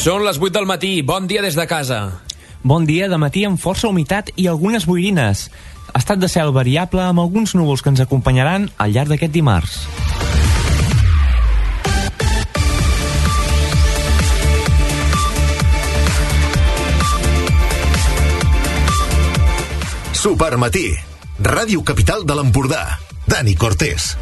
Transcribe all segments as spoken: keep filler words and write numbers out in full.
Són les vuit del matí, bon dia des de casa. Bon dia, de matí amb força humitat i algunes boirines. Estat de cel variable amb alguns núvols que ens acompanyaran al llarg d'aquest dimarts. Supermatí, Ràdio Capital de l'Empordà. Dani Cortés.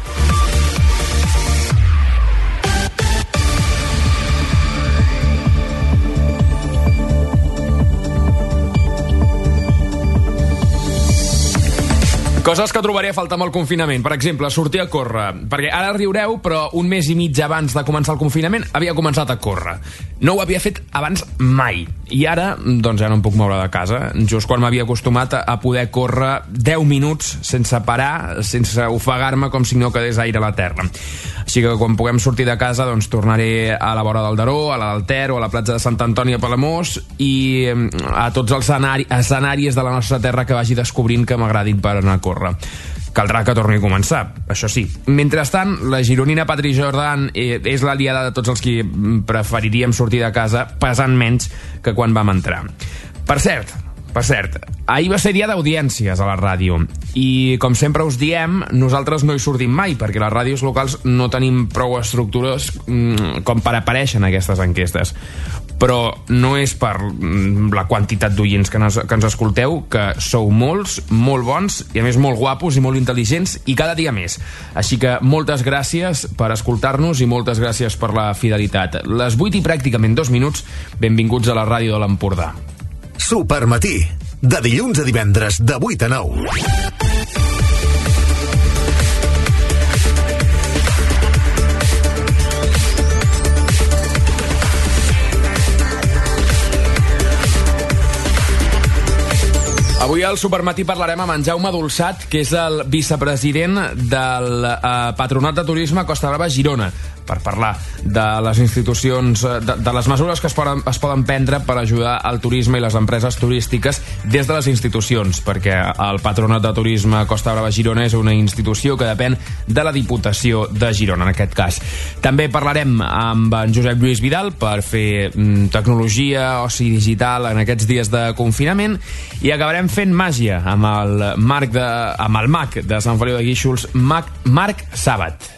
Coses que trobaré a faltar amb el confinament. Per exemple, sortir a córrer. Perquè ara riureu, però un mes i mig abans de començar el confinament havia començat a córrer. No ho havia fet abans mai. I ara, doncs ja no em puc moure de casa. Just quan m'havia acostumat a poder córrer deu minuts sense parar, sense ofegar-me com si no quedés aire a la terra. Així que quan puguem sortir de casa, doncs tornaré a la vora del Daró, a la del Ter o a la platja de Sant Antoni a Palamós i a tots els escenaris de la nostra terra que vagi descobrint que m'agradin per anar a córrer. Caldrà que torni a començar, això sí. Mentrestant, la gironina Patri Jordan eh, és l'aliada de tots els qui preferiríem sortir de casa pesant menys que quan vam entrar. Per cert, per cert, ahir va ser dia d'audiències a la ràdio i, com sempre us diem, nosaltres no hi sortim mai perquè les ràdios locals no tenim prou estructures mm, com per aparèixer en aquestes enquestes. Però no és per la quantitat d'oients que ens, que ens escolteu, que sou molts, molt bons i a més molt guapos i molt intel·ligents i cada dia més. Així que moltes gràcies per escoltar-nos i moltes gràcies per la fidelitat. Les vuit i pràcticament dos minuts, benvinguts a la ràdio de l'Empordà. Supermatí, de dilluns a divendres de vuit a nou. Avui al Supermatí parlarem amb en Jaume Dolçat, que és el vicepresident del eh, Patronat de Turisme Costa Brava Girona, per parlar de les institucions, de, de les mesures que es poden, es poden prendre per ajudar al turisme i les empreses turístiques des de les institucions, perquè el Patronat de Turisme Costa Brava Girona és una institució que depèn de la Diputació de Girona, en aquest cas. També parlarem amb en Josep Lluís Vidal per fer mm, tecnologia, oci digital en aquests dies de confinament, i acabarem fent màgia amb el Marc de, amb el mag de Sant Feliu de Guíxols, Marc, Marc Sàbat.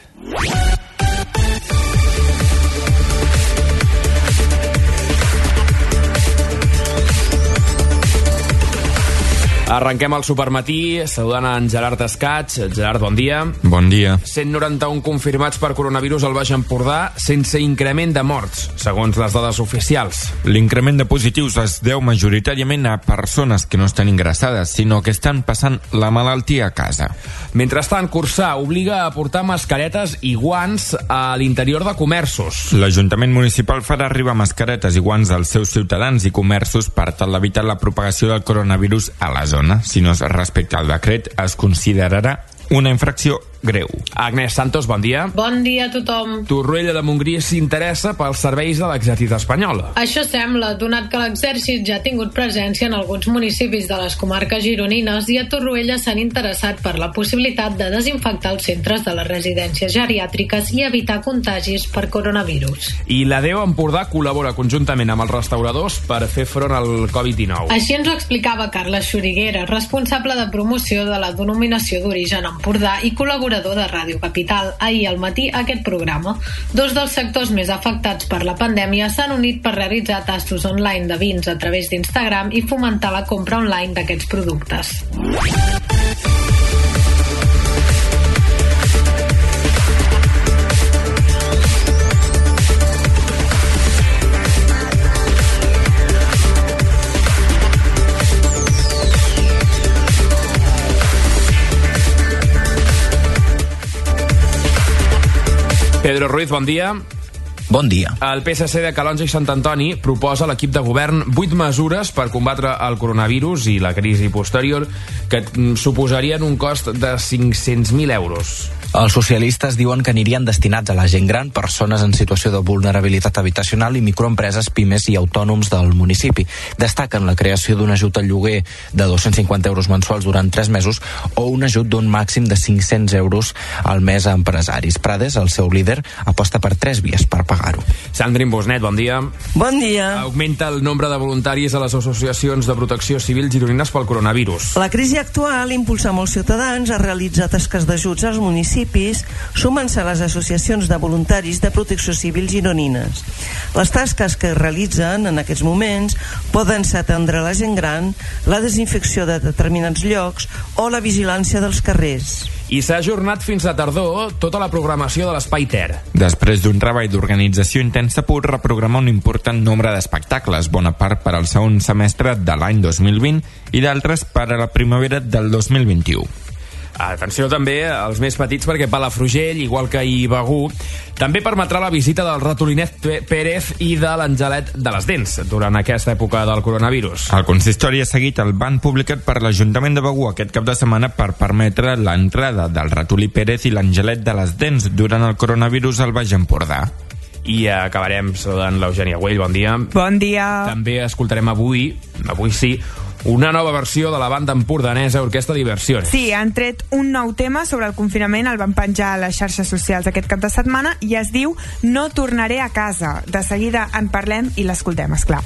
Arrenquem el Supermatí saludant en Gerard Escats. Gerard, bon dia. Bon dia. cent noranta-un confirmats per coronavirus al Baix Empordà sense increment de morts, segons les dades oficials. L'increment de positius es deu majoritàriament a persones que no estan ingressades, sinó que estan passant la malaltia a casa. Mentrestant, Cursà obliga a portar mascaretes i guants a l'interior de comerços. L'Ajuntament Municipal farà arribar mascaretes i guants als seus ciutadans i comerços per tal d'evitar la propagació del coronavirus a la zona. Si no es respecta el decret, es considerarà una infracció greu. Agnès Santos, bon dia. Bon dia a tothom. Torroella de Montgrí s'interessa pels serveis de l'exèrcit espanyol. Això sembla, donat que l'exèrcit ja ha tingut presència en alguns municipis de les comarques gironines i a Torroella s'han interessat per la possibilitat de desinfectar els centres de les residències geriàtriques i evitar contagis per coronavirus. I la D E U Empordà col·labora conjuntament amb els restauradors per fer front al covid dinou. Així ens ho explicava Carles Xuriguera, responsable de promoció de la denominació d'origen Empordà i col·laborador de Ràdio Capital. Ahir al matí aquest programa. Dos dels sectors més afectats per la pandèmia s'han unit per realitzar tastos online de vins a través d'Instagram i fomentar la compra online d'aquests productes. Pedro Ruiz, bon dia. Bon dia. El P S C de Calonge i Sant Antoni proposa a l'equip de govern vuit mesures per combatre el coronavirus i la crisi posterior que suposarien un cost de cinc-cents mil euros. Els socialistes diuen que anirien destinats a la gent gran, persones en situació de vulnerabilitat habitacional i microempreses, pimes i autònoms del municipi. Destaquen la creació d'un ajut al lloguer de dos-cents cinquanta euros mensuals durant tres mesos o un ajut d'un màxim de cinc-cents euros al mes a empresaris. Prades, el seu líder, aposta per tres vies per pagar pagar-ho. Sandrine Bosnet, bon dia. Bon dia. Augmenta el nombre de voluntaris a les associacions de protecció civil gironines pel coronavirus. La crisi actual impulsa molts ciutadans a realitzar tasques d'ajuts als municipis, sumant-se a les associacions de voluntaris de protecció civil gironines. Les tasques que realitzen en aquests moments poden ser atendre la gent gran, la desinfecció de determinats llocs o la vigilància dels carrers. I s'ha ajornat fins a tardor tota la programació de l'Espai Ter. Després d'un treball d'organització intensa, s'ha pogut reprogramar un important nombre d'espectacles, bona part per al segon semestre de l'any dos mil vint i d'altres per a la primavera del dos mil vint-i-u. Atenció també als més petits, perquè Palafrugell, igual que ahir Begur, també permetrà la visita del Ratolinet Pérez i de l'Angelet de les Dents durant aquesta època del coronavirus. El consistori ha seguit el ban publicat per l'Ajuntament de Begur aquest cap de setmana per permetre l'entrada del Ratolí Pérez i l'Angelet de les Dents durant el coronavirus al Baix Empordà. I acabarem saludant l'Eugènia Güell, bon dia. Bon dia. També escoltarem avui, avui sí, una nova versió de la banda empordanesa Orquestra Diversiones. Sí, han tret un nou tema sobre el confinament, el van penjar a les xarxes socials aquest cap de setmana i es diu No tornaré a casa. De seguida en parlem i l'escoltem, esclar.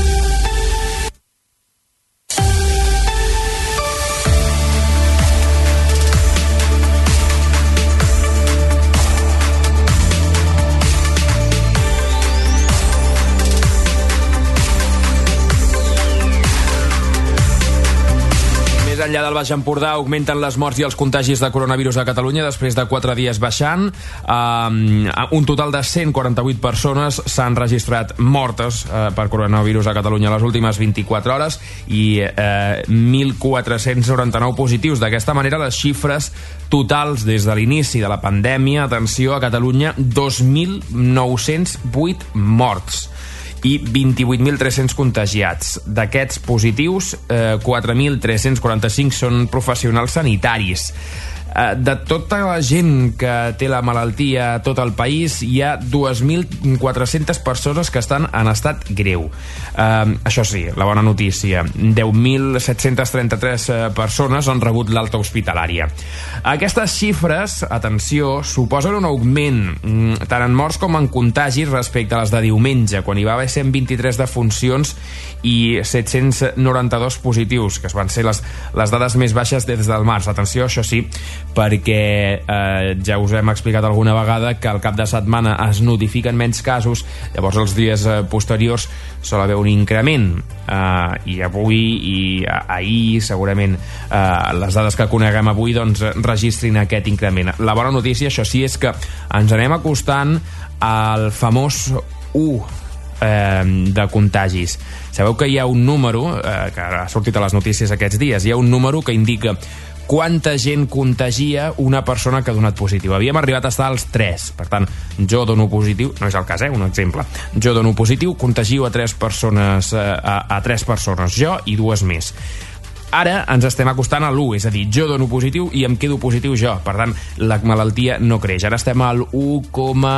Més enllà del Baix Empordà, augmenten les morts i els contagis de coronavirus a Catalunya després de quatre dies baixant. Um, un total de cent quaranta-vuit persones s'han registrat mortes uh, per coronavirus a Catalunya les últimes vint-i-quatre hores i uh, mil quatre-cents noranta-nou positius. D'aquesta manera, les xifres totals des de l'inici de la pandèmia, atenció, a Catalunya, dos mil nou-cents vuit morts i vint-i-vuit mil tres-cents contagiats. D'aquests positius, eh, quatre mil tres-cents quaranta-cinc són professionals sanitaris. Eh, de tota la gent que té la malaltia a tot el país, hi ha dos mil quatre-centes persones que estan en estat greu. Eh, això sí, la bona notícia, deu mil set-cents trenta-tres persones han rebut l'alta hospitalària. Aquestes xifres, atenció, suposen un augment tant en morts com en contagis respecte a les de diumenge, quan hi va haver cent vint-i-tres defuncions i set-cents noranta-dos positius, que van ser les, les dades més baixes des del març. Atenció, això sí, perquè eh, ja us hem explicat alguna vegada que al cap de setmana es notifiquen menys casos, llavors els dies eh, posteriors sol haver un increment, eh, i avui i ahir segurament eh, les dades que coneguem avui doncs registrin aquest increment. La bona notícia, això sí, és que ens anem acostant al famós u eh, de contagis. Sabeu que hi ha un número eh, que ha sortit a les notícies aquests dies, hi ha un número que indica quanta gent contagia una persona que ha donat positiu. Havíem arribat a estar als tres. Per tant, jo dono positiu, no és el cas, eh? Un exemple. Jo dono positiu, contagio a tres persones, a, a tres persones, jo i dues més. Ara ens estem acostant a l'u, és a dir, jo dono positiu i em quedo positiu jo. Per tant, la malaltia no creix. Ara estem al u coma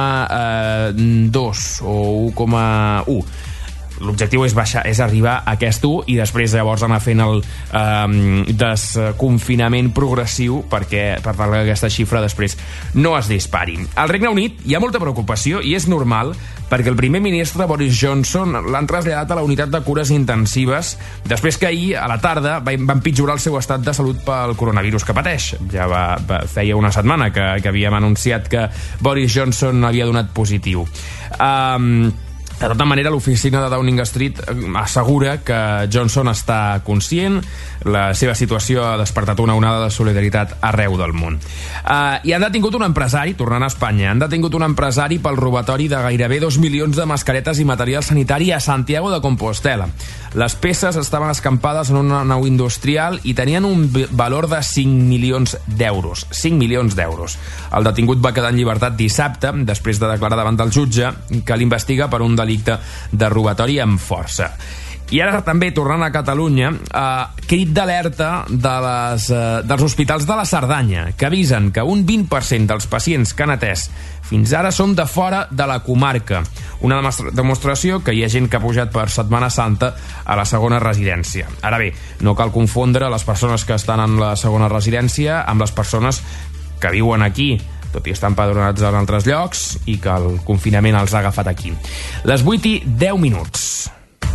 dos o u coma u. L'objectiu és baixar, és arribar a aquest u i després llavors anar fent el eh, desconfinament progressiu perquè per tal que aquesta xifra després no es dispari. Al Regne Unit hi ha molta preocupació i és normal perquè el primer ministre Boris Johnson l'han traslladat a la unitat de cures intensives després que ahir a la tarda va, va empitjorar el seu estat de salut pel coronavirus que pateix. Ja va, va, feia una setmana que, que havíem anunciat que Boris Johnson havia donat positiu. Um, De tota manera, l'oficina de Downing Street assegura que Johnson està conscient, la seva situació ha despertat una onada de solidaritat arreu del món. Uh, I han detingut un empresari, tornant a Espanya, han detingut un empresari pel robatori de gairebé dos milions de mascaretes i material sanitari a Santiago de Compostela. Les peces estaven escampades en una nau industrial i tenien un valor de cinc milions d'euros. cinc milions d'euros. El detingut va quedar en llibertat dissabte, després de declarar davant del jutge, que l'investiga per un delicte de robatori amb força. I ara també, tornant a Catalunya, eh, crit d'alerta de les, eh, dels hospitals de la Cerdanya, que avisen que un vint per cent dels pacients que han atès fins ara són de fora de la comarca. Una demostració que hi ha gent que ha pujat per Setmana Santa a la segona residència. Ara bé, no cal confondre les persones que estan en la segona residència amb les persones que viuen aquí. tot i estar empadronats en altres llocs i que el confinament els ha agafat aquí. Les vuit i deu minuts.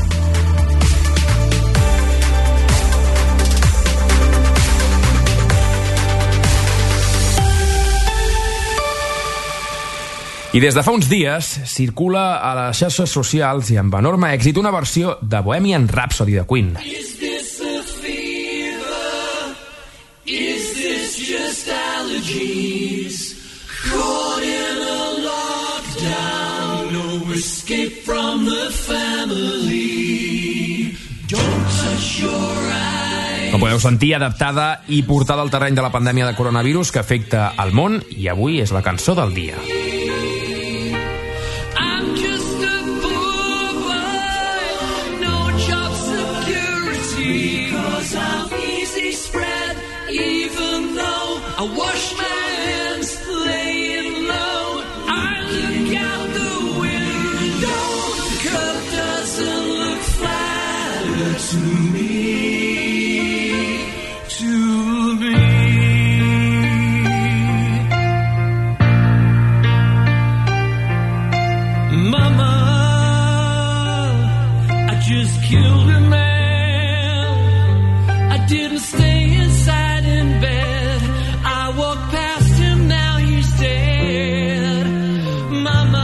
I des de fa uns dies circula a les xarxes socials i amb enorme èxit una versió de Bohemian Rhapsody de Queen. Is this a fever? Is this just allergies? Caught in a lockdown, no escape from the family. Don't touch your eyes. Com podeu sentir, adaptada i portada al terreny de la pandèmia de coronavirus que afecta el món, i avui és la cançó del dia. I wash my hands, laying low. I look out the window. The cup doesn't look flatter to me, to me. Mama, I just killed a man. I didn't stay inside in bed. Walked past him, now he's dead. Mama,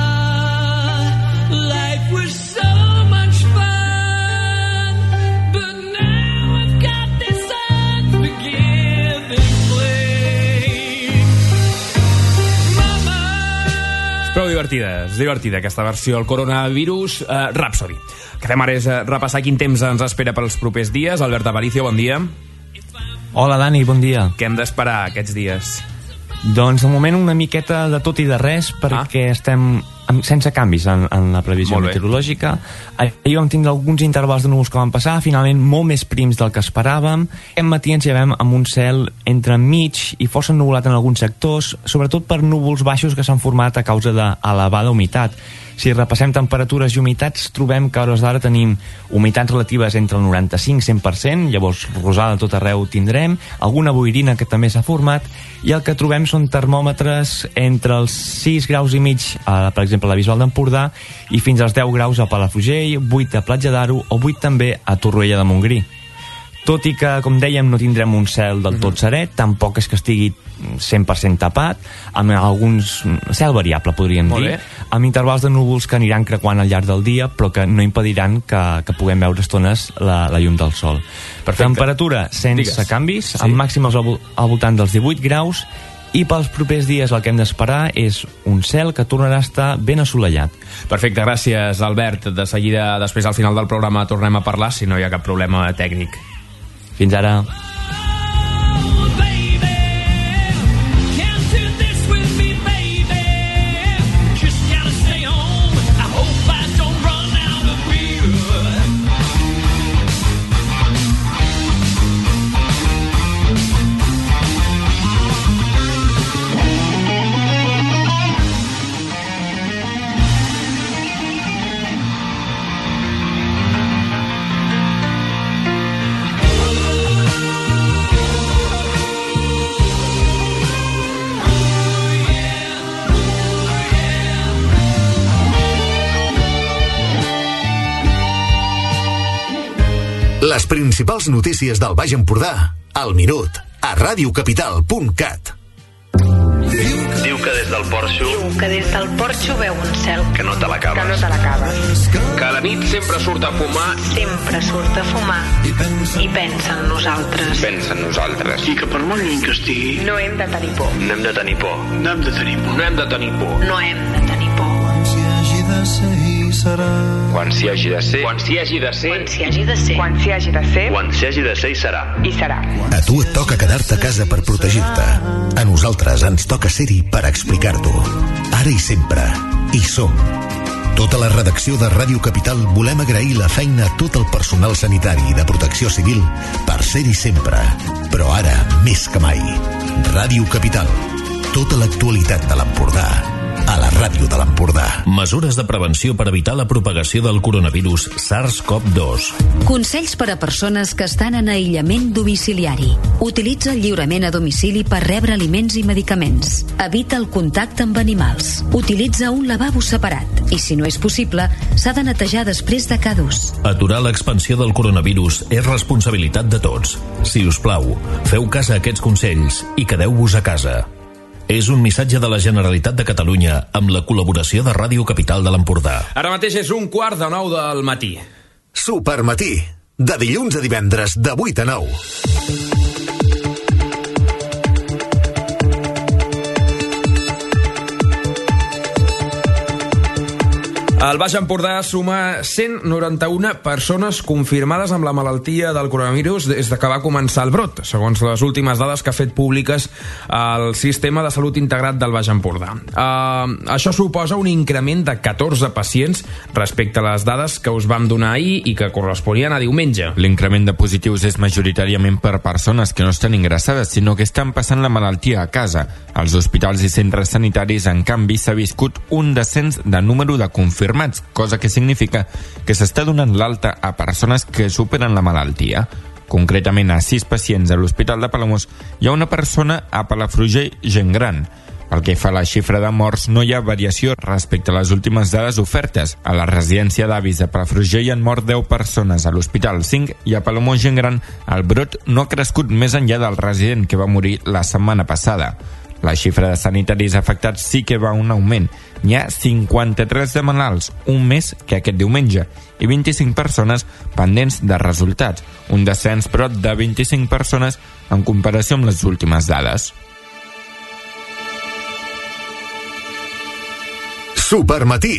life was so much fun, but now I've got this unforgiving flame. Mama. És prou divertida, és divertida aquesta versió del coronavirus uh, Rhapsody. El que fem ara és uh, repassar quin temps ens espera pels propers dies. Albert Aparicio, bon dia. Hola, Dani, bon dia. Què hem d'esperar aquests dies? Doncs, de moment, una miqueta de tot i de res, perquè ah. estem amb, sense canvis en, en la previsió meteorològica. Ahir vam tindre alguns intervals de núvols que van passar, finalment molt més prims del que esperàvem. Aquest matí ens llevem amb un cel entre mig i força ennuvolat en alguns sectors, sobretot per núvols baixos que s'han format a causa d'elevada humitat. Si repassem temperatures i humitats, trobem que a hores d'ara tenim humitats relatives entre el noranta-cinc i cent per cent, llavors rosada tot arreu tindrem, alguna boirina que també s'ha format, i el que trobem són termòmetres entre els sis graus i mig, a, per exemple, a la Bisbal d'Empordà, i fins als deu graus a Palafrugell, vuit a Platja d'Aro o vuit també a Torroella de Montgrí. Tot i que, com dèiem, no tindrem un cel del tot serè, tampoc és que estigui cent per cent tapat, amb alguns cel variable, podríem dir, amb intervals de núvols que aniran creuant al llarg del dia, però que no impediran que, que puguem veure estones la, la llum del sol. Perfecte. Temperatura sense Digues. canvis, sí. amb màxims al, al voltant dels divuit graus, i pels propers dies el que hem d'esperar és un cel que tornarà a estar ben assolellat. Perfecte, gràcies, Albert. De seguida, després al final del programa, tornem a parlar, si no hi ha cap problema tècnic. Fins ara. Les principals notícies del Baix Empordà, al minut, a radiocapital punt cat. Diu que des del porxo... Diu que des del porxo veu un cel que no te l'acabes. Que no te l'acabes. Que a la nit sempre surt a fumar. Sempre surt a fumar. I pensa en nosaltres. Pensa en nosaltres. I que per molt lluny que estigui... No hem de tenir por. No hem de tenir por. No hem de tenir por. No hem de tenir por. No hem de tenir por. Quan s'hi hagi de ser, Quan s'hi hagi de ser. Quan s'hi hagi de ser. Quan s'hi hagi de ser. Quan s'hi hagi de ser, hi serà. I serà. A tu et toca quedar-te a casa per protegir-te. A nosaltres ens toca ser-hi per explicar-t'ho. Ara i sempre. Hi som. Tota la redacció de Ràdio Capital volem agrair la feina a tot el personal sanitari i de protecció civil per ser-hi sempre. Però ara, més que mai. Ràdio Capital. Tota l'actualitat de l'Empordà. a la ràdio de l'Empordà. Mesures de prevenció per evitar la propagació del coronavirus SARS CoV dos. Consells per a persones que estan en aïllament domiciliari. Utilitza el lliurament a domicili per rebre aliments i medicaments. Evita el contacte amb animals. Utilitza un lavabo separat i, si no és possible, s'ha de netejar després de cada ús. Aturar l'expansió del coronavirus és responsabilitat de tots. Si us plau, feu cas a aquests consells i quedeu-vos a casa. És un missatge de la Generalitat de Catalunya amb la col·laboració de Ràdio Capital de l'Empordà. Ara mateix és un quart de nou del matí. Supermatí, de dilluns a divendres, de vuit a nou. El Baix Empordà suma cent noranta-una persones confirmades amb la malaltia del coronavirus des de que va començar el brot, segons les últimes dades que ha fet públiques el Sistema de Salut Integrat del Baix Empordà. Uh, això suposa un increment de catorze pacients respecte a les dades que us vam donar ahir i que corresponien a diumenge. L'increment de positius és majoritàriament per persones que no estan ingressades, sinó que estan passant la malaltia a casa. Als hospitals i centres sanitaris, en canvi, s'ha viscut un descens de número de confirmats, cosa que significa que s'està donant l'alta a persones que superen la malaltia. Concretament, a sis pacients a l'Hospital de Palamós hi ha una persona a Palafrugell gent gran. Pel que fa a la xifra de morts, no hi ha variació respecte a les últimes dades ofertes. A la residència d'avis de Palafrugell han mort deu persones, a l'Hospital cinc, i a Palamós gent gran el brot no ha crescut més enllà del resident que va morir la setmana passada. La xifra de sanitaris afectats sí que va un augment. N'hi ha cinquanta-tres de malalts, un més que aquest diumenge, i vint-i-cinc persones pendents de resultats, un descens però de vint-i-cinc persones en comparació amb les últimes dades. Supermatí.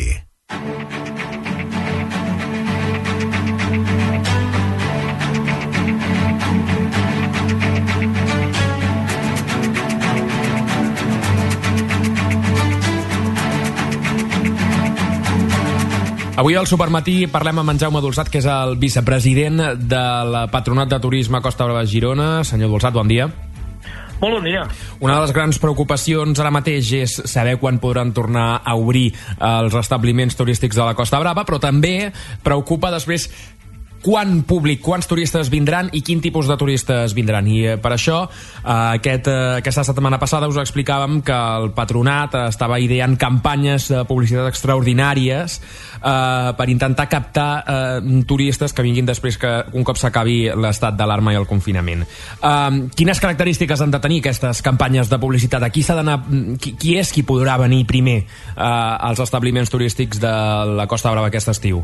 Avui al Supermatí parlem amb en Jaume Dolçat, que és el vicepresident de la Patronat de Turisme Costa Brava de Girona. Senyor Dolçat, bon dia. Molt bon dia. Una de les grans preocupacions ara mateix és saber quan podran tornar a obrir els establiments turístics de la Costa Brava, però també preocupa després quan públic, quants turistes vindran i quin tipus de turistes vindran. I per això, aquest, aquesta setmana passada us explicàvem que el patronat estava ideant campanyes de publicitat extraordinàries eh, per intentar captar eh, turistes que vinguin després que un cop s'acabi l'estat d'alarma i el confinament. Eh, quines característiques han de tenir aquestes campanyes de publicitat? Aquí s'ha d'anar, qui, qui és qui podrà venir primer eh, als establiments turístics de la Costa Brava aquest estiu?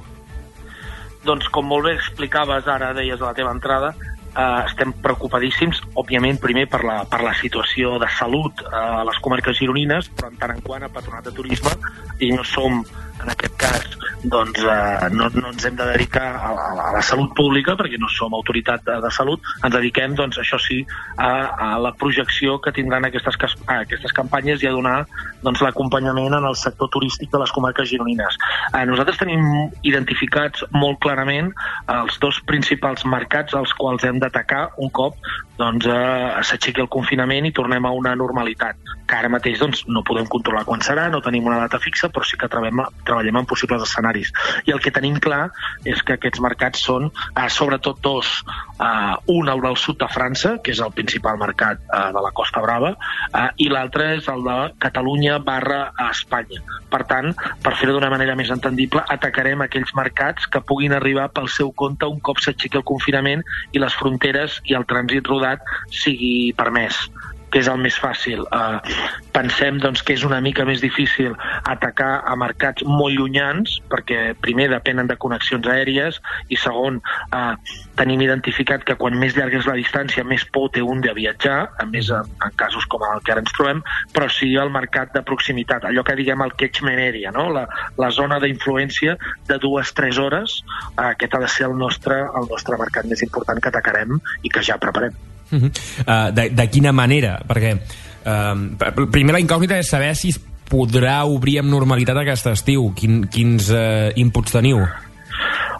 Doncs com molt bé explicaves ara, deies a la teva entrada, eh, estem preocupadíssims, òbviament, primer per la, per la situació de salut eh, a les comarques gironines, però en tant en quant a Patronat de Turisme, i no som, en aquest cas, doncs eh, no, no ens hem de dedicar a, a, a la salut pública, perquè no som autoritat de, de salut, ens dediquem, doncs, això sí, a, a la projecció que tindran aquestes, aquestes campanyes i a donar doncs, l'acompanyament en el sector turístic de les comarques gironines. Eh, nosaltres tenim identificats molt clarament els dos principals mercats als quals hem d'atacar un cop doncs, eh, s'aixequi el confinament i tornem a una normalitat, que ara mateix doncs, no podem controlar quan serà, no tenim una data fixa, però sí que treballem, treballem en possibles escenaris. I el que tenim clar és que aquests mercats són eh, sobretot dos. Eh, un al del sud de França, que és el principal mercat eh, de la Costa Brava, eh, i l'altre és el de Catalunya barra a Espanya. Per tant, per fer-ho d'una manera més entendible, atacarem aquells mercats que puguin arribar pel seu compte un cop s'aixequi el confinament i les fronteres i el trànsit rodat sigui permès, que és el més fàcil. Uh, pensem doncs, que és una mica més difícil atacar a mercats molt llunyans, perquè primer depenen de connexions aèries i segon, uh, tenim identificat que quan més llarga és la distància més por té un de viatjar, a més en, en casos com el que ara ens trobem, però sí el mercat de proximitat, allò que diguem el catchment area, no? la, la zona d'influència de dues tres hores, uh, aquest ha de ser el nostre, el nostre mercat més important que atacarem i que ja preparem. Uh-huh. uh, de, de quina manera? Perquè uh, primer la incògnita és saber si es podrà obrir amb normalitat aquest estiu. Quin, quins uh, inputs teniu?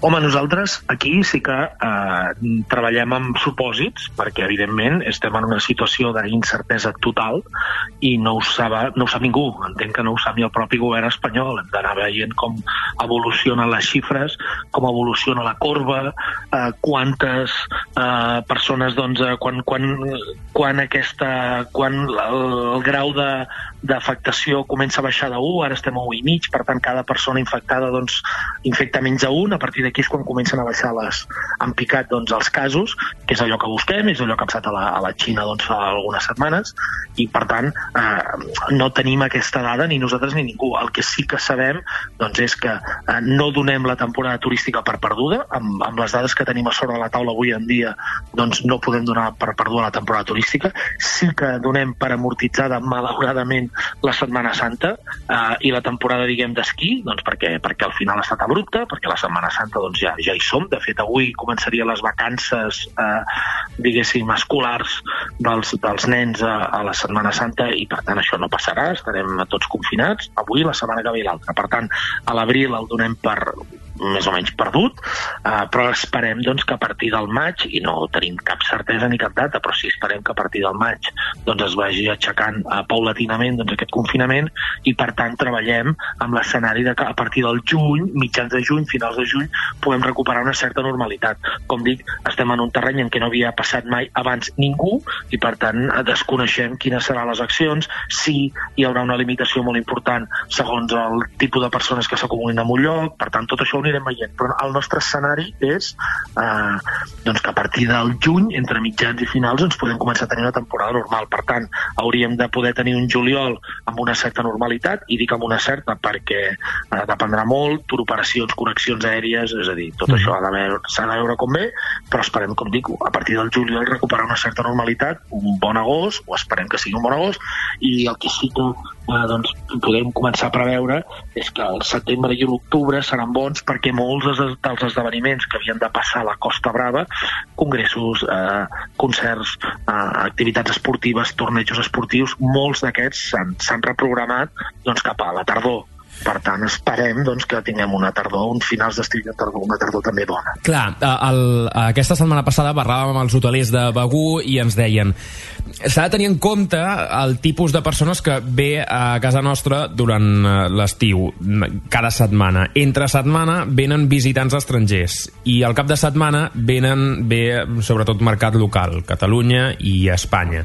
Home, nosaltres aquí sí que eh, treballem amb supòsits, perquè evidentment estem en una situació d'incertesa total i no ho, sap, no ho sap ningú. Entenc que no ho sap ni el propi govern espanyol. Hem d'anar veient com evolucionen les xifres, com evoluciona la corba, eh, quantes eh, persones, doncs, eh, quan, quan, quan, aquesta, quan el, el grau de, d'afectació comença a baixar de u, ara estem a u i mig, per tant cada persona infectada doncs, infecta menys de un, a partir d'aquí és quan comencen a baixar les, han picat doncs, els casos, que és allò que busquem, és allò que ha passat a la, a la Xina doncs, fa algunes setmanes, i per tant eh, no tenim aquesta dada ni nosaltres ni ningú. El que sí que sabem doncs, és que eh, no donem la temporada turística per perduda, amb, amb les dades que tenim a sobre de la taula avui en dia doncs, no podem donar per perduda la temporada turística, sí que donem per amortitzada malauradament la Setmana Santa eh, i la temporada diguem d'esquí, doncs, perquè, perquè al final ha estat abrupta, perquè la Setmana Santa doncs, ja, ja hi som. De fet, avui començarien les vacances eh, diguéssim, escolars dels, dels nens a, a la Setmana Santa i per tant això no passarà, estarem tots confinats avui, la setmana que ve i l'altra. Per tant, a l'abril el donem per més o menys perdut, eh, però esperem doncs, que a partir del maig, i no tenim cap certesa ni cap data, però sí esperem que a partir del maig doncs, es vagi aixecant eh, paulatinament doncs, aquest confinament i per tant treballem amb l'escenari de que a partir del juny, mitjans de juny, finals de juny, puguem recuperar una certa normalitat. Com dic, estem en un terreny en què no havia passat mai abans ningú i per tant desconeixem quines seran les accions, si hi haurà una limitació molt important segons el tipus de persones que s'acumulin en un lloc, per tant tot això ho anirem veient, però el nostre escenari és eh, doncs que a partir del juny, entre mitjans i finals, ens podem començar a tenir una temporada normal. Per tant, hauríem de poder tenir un juliol amb una certa normalitat, i dic amb una certa perquè eh, dependrà molt, operacions, connexions aèries, és a dir, tot mm. això s'ha de, de veure com ve, però esperem, com dic, a partir del juliol recuperar una certa normalitat, un bon agost, o esperem que sigui un bon agost, i el que sí que eh, doncs, podem començar a preveure és que el setembre i l'octubre seran bons perquè molts dels esdeveniments que havien de passar a la Costa Brava, congressos, eh, concerts, eh, activitats esportives, tornejos esportius, molts d'aquests s'han reprogramat doncs, cap a la tardor. Per tant, esperem doncs, que tinguem una tardor, un finals d'estiu de tardor, una tardor també bona. Clar, el, aquesta setmana passada parlàvem amb els hotelers de Begur i ens deien s'ha de tenir en compte el tipus de persones que ve a casa nostra durant l'estiu, cada setmana. Entre setmana venen visitants estrangers i al cap de setmana venen ve sobretot mercat local, Catalunya i Espanya.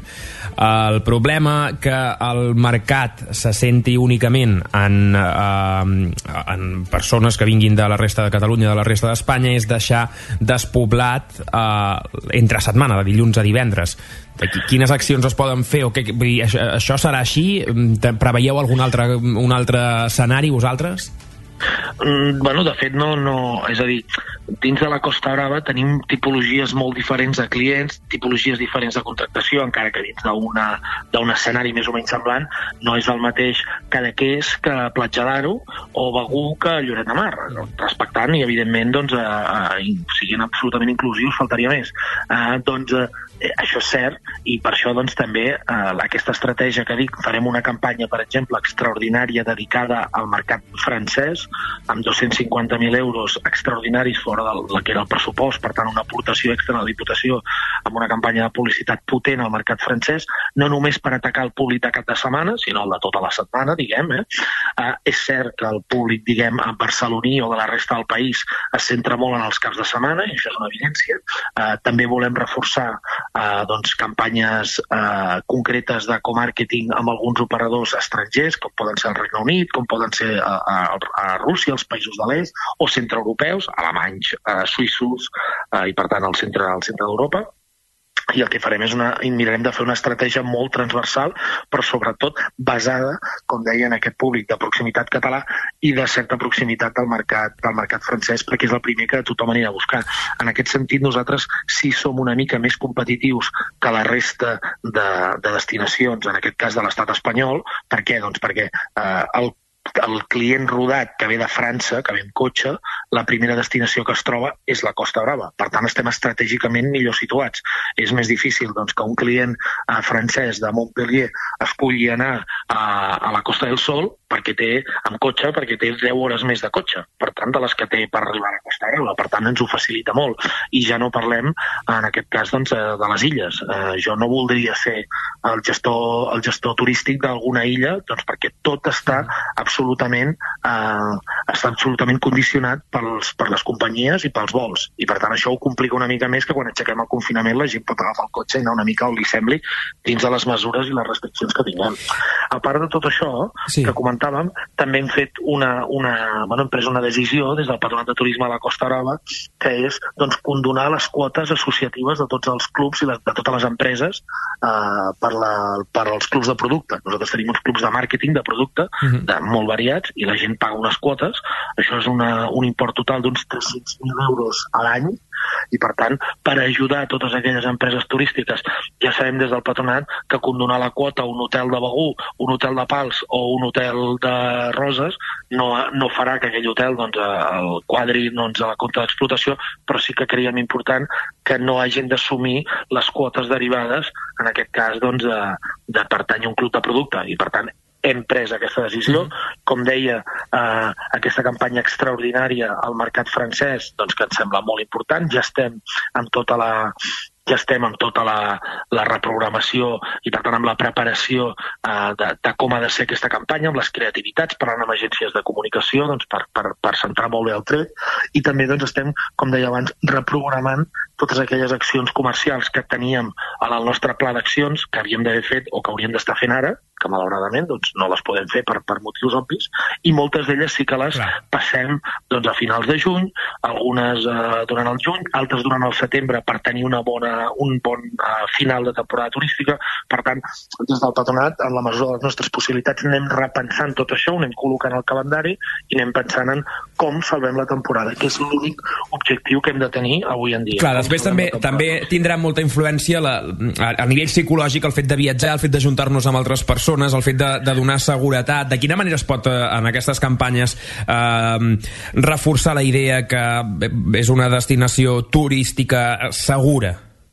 El problema que el mercat se senti únicament en en persones que vinguin de la resta de Catalunya, de la resta d'Espanya, és deixar despoblat eh, entre setmana, de dilluns a divendres. Quines accions es poden fer? O què, vull dir, això, això serà així? Preveieu algun altre, un altre escenari vosaltres? Mm, bueno, de fet no, no, és a dir, dins de la Costa Brava tenim tipologies molt diferents de clients, tipologies diferents de contractació, encara que dins d'un escenari més o menys semblant no és el mateix Cadaqués que Platja d'Aro o Begur que Lloret de Mar, respectant i evidentment doncs, eh, eh, siguin absolutament inclusius, faltaria més. Eh, doncs eh, això és cert i per això doncs, també eh, aquesta estratègia que dic, farem una campanya per exemple extraordinària dedicada al mercat francès amb dos-cents cinquanta mil euros extraordinaris fora del, del que era el pressupost, per tant una aportació extra a la Diputació amb una campanya de publicitat potent al mercat francès, no només per atacar el públic de cap de setmana, sinó el de tota la setmana, diguem. Eh? Eh, és cert que el públic, diguem, en barceloní o de la resta del país es centra molt en els caps de setmana, i això és una evidència. Eh, també volem reforçar eh, doncs, campanyes eh, concretes de co-marketing amb alguns operadors estrangers, com poden ser el Regne Unit, com poden ser a, a, a Rússia, els països de l'est, o centreeuropeus, alemanys, eh, suïssos, eh, i per tant al centre, al centre d'Europa. I el que farem és una, mirarem de fer una estratègia molt transversal, però sobretot basada, com deia, en aquest públic de proximitat català i de certa proximitat del mercat, del mercat francès, perquè és el primer que tothom anirà a buscar. En aquest sentit, nosaltres sí som una mica més competitius que la resta de, de destinacions, en aquest cas de l'estat espanyol. Per què? Doncs perquè eh, el el client rodat que ve de França, que ve en cotxe, la primera destinació que es troba és la Costa Brava. Per tant, estem estratègicament millor situats. És més difícil doncs, que un client eh, francès de Montpellier esculli anar a, a la Costa del Sol perquè té, amb cotxe, perquè té deu hores més de cotxe, per tant, de les que té per arribar a Costa Brava. Per tant, ens ho facilita molt. I ja no parlem, en aquest cas, doncs, de les illes. Eh, jo no voldria ser el gestor, el gestor turístic d'alguna illa, doncs perquè tot està absolutament, eh, està absolutament condicionat pels, per les companyies i pels vols. I, per tant, això ho complica una mica més que quan aixequem el confinament la gent pot agafar el cotxe i anar una mica on li sembli dins de les mesures i les restriccions que tinguem. A part de tot això, sí, que comentàvem, també hem fet una, una, bueno, hem pres una decisió des del Patronat de Turisme de la Costa Brava, que és, doncs, condonar les quotes associatives de tots els clubs i les, de totes les empreses eh, per, la, per als clubs de producte. Nosaltres tenim uns clubs de màrqueting de producte uh-huh. de molt variats i la gent paga unes quotes. Això és una, un import total d'uns tres-cents mil euros a l'any i, per tant, per ajudar a totes aquelles empreses turístiques, ja sabem des del Patronat que condonar la quota a un hotel de Begur, un hotel de Pals o un hotel de Roses no, no farà que aquell hotel doncs, el quadri doncs, a la compta d'explotació, però sí que creiem important que no hagin d'assumir les quotes derivades, en aquest cas, doncs, de, de pertany a un club de producte. I, per tant, hem pres aquesta decisió. Com deia, eh, aquesta campanya extraordinària al mercat francès, doncs, que ens sembla molt important. Ja estem amb tota la... ja estem amb tota la, la reprogramació i, per tant, amb la preparació eh, de, de com ha de ser aquesta campanya, amb les creativitats, parlant amb agències de comunicació doncs, per, per, per centrar molt bé el tret. I també doncs, estem, com deia abans, reprogramant totes aquelles accions comercials que teníem en el nostre pla d'accions que havíem d'haver fet o que hauríem d'estar fent ara, que malauradament doncs, no les podem fer per, per motius obvis, i moltes d'elles sí que les Clar. passem doncs, a finals de juny, algunes eh, durant el juny, altres durant el setembre per tenir una bona, un bon eh, final de temporada turística. Per tant, des del Patronat, en la mesura de les nostres possibilitats, anem repensant tot això, ho anem col·locant al calendari i anem pensant en com salvem la temporada, que és l'únic objectiu que hem de tenir avui en dia. Clar, després també, també tindrà molta influència la, a, a nivell psicològic el fet de viatjar, el fet d'ajuntar-nos amb altres persones, el fet de, de donar seguretat. De quina manera es pot, en aquestes campanyes, eh, reforçar la idea que és una destinació turística segura?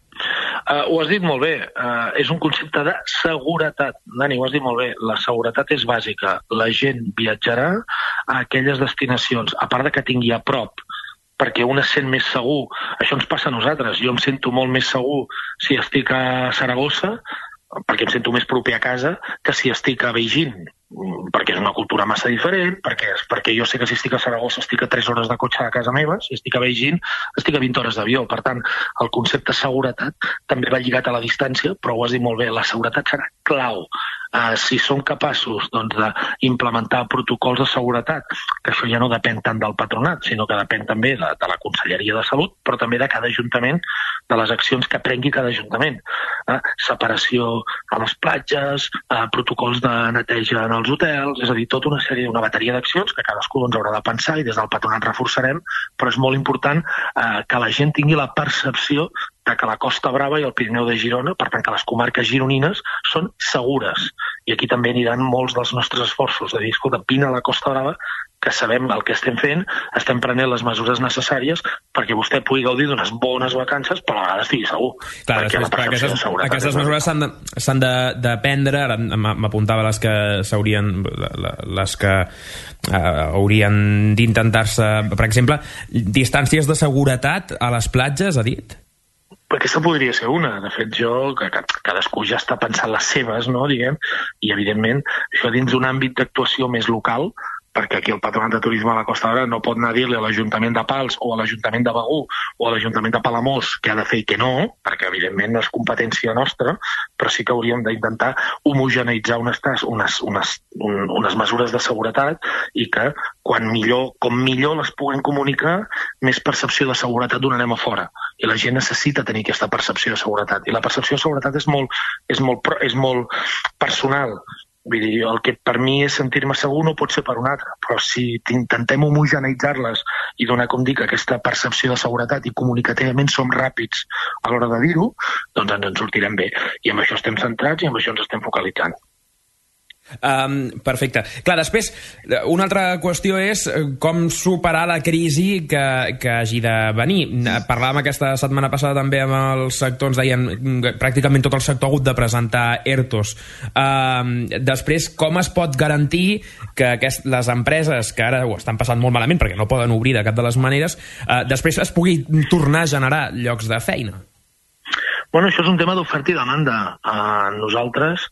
Uh, ho has dit molt bé, uh, és un concepte de seguretat. Dani, ho has dit molt bé, la seguretat és bàsica. La gent viatjarà a aquelles destinacions, a part de que tingui a prop, perquè un es sent més segur. Això ens passa a nosaltres. Jo em sento molt més segur si estic a Saragossa, perquè em sento més proper a casa, que si estic a Beijing, perquè és una cultura massa diferent, perquè, perquè jo sé que si estic a Saragossa estic a tres hores de cotxe a casa meva, si estic a Beijing estic a vint hores d'avió. Per tant, el concepte seguretat també va lligat a la distància, però ho has dit molt bé, la seguretat serà clau. Uh, si som capaços doncs, d'implementar protocols de seguretat, que això ja no depèn tant del Patronat, sinó que depèn també de, de la Conselleria de Salut, però també de cada ajuntament, de les accions que prengui cada ajuntament. Uh, separació a les platges, uh, protocols de neteja en els hotels, és a dir, tota una sèrie, una bateria d'accions que cadascú doncs, haurà de pensar i des del Patronat reforçarem, però és molt important uh, que la gent tingui la percepció de que la Costa Brava i el Pirineu de Girona, per tant que les comarques gironines, són segures. I aquí també aniran molts dels nostres esforços de dir, escolta, vine a la Costa Brava, que sabem el que estem fent, estem prenent les mesures necessàries perquè vostè pugui gaudir d'unes bones vacances, però a la vegada estigui segur. Clar, després, la aquestes, de aquestes mesures s'han de, s'han de, de prendre, ara m'apuntava les que s'haurien, les que uh, haurien d'intentar-se, per exemple, distàncies de seguretat a les platges, ha dit? Aquesta podria ser una. De fet, jo, que cadascú ja està pensant les seves, no, diguem, i evidentment això dins d'un àmbit d'actuació més local, perquè aquí el Patronat de Turisme de la Costa Brava no pot anar a dir-li a l'Ajuntament de Pals o a l'Ajuntament de Begur o a l'Ajuntament de Palamós què ha de fer i què no, perquè evidentment no és competència nostra, però sí que hauríem d'intentar homogeneitzar unes, unes, unes, unes mesures de seguretat i que quan millor, com millor les puguem comunicar, més percepció de seguretat donarem a fora. I la gent necessita tenir aquesta percepció de seguretat. I la percepció de seguretat és molt, és molt, és molt personal. Vull dir, el que per mi és sentir-me segur no pot ser per un altre, però si intentem homogeneitzar-les i donar, com dic, aquesta percepció de seguretat i comunicativament som ràpids a l'hora de dir-ho, doncs ens en sortirem bé. I amb això estem centrats i amb això ens estem focalitzant. Um, perfecte. Clar, després, una altra qüestió és com superar la crisi que, que hagi de venir. Parlàvem aquesta setmana passada també amb el sector, ens deien pràcticament tot el sector ha hagut de presentar ERTOs. Um, després, com es pot garantir que aquest, les empreses que ara ho estan passant molt malament perquè no poden obrir de cap de les maneres, uh, després es pugui tornar a generar llocs de feina? Bueno, això és un tema d'oferta i demanda. Uh, nosaltres,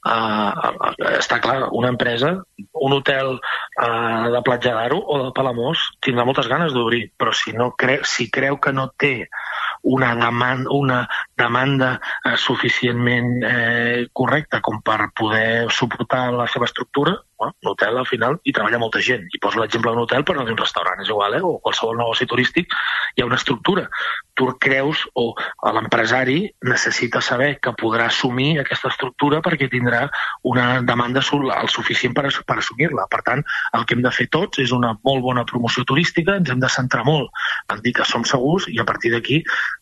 uh, està clar, una empresa, un hotel uh, de Platja d'Aro o de Palamós tindrà moltes ganes d'obrir, però si, no cre si creu que no té una demanda, una demanda eh, suficientment eh, correcta com per poder suportar la seva estructura, bueno, un hotel al final hi treballa molta gent. I poso l'exemple d'un hotel per no dir un restaurant, és igual, eh? O qualsevol negoci turístic, hi ha una estructura. Tu creus o l'empresari necessita saber que podrà assumir aquesta estructura perquè tindrà una demanda el suficient per, per assumir-la. Per tant, el que hem de fer tots és una molt bona promoció turística, ens hem de centrar molt en dir que som segurs i a partir d'aquí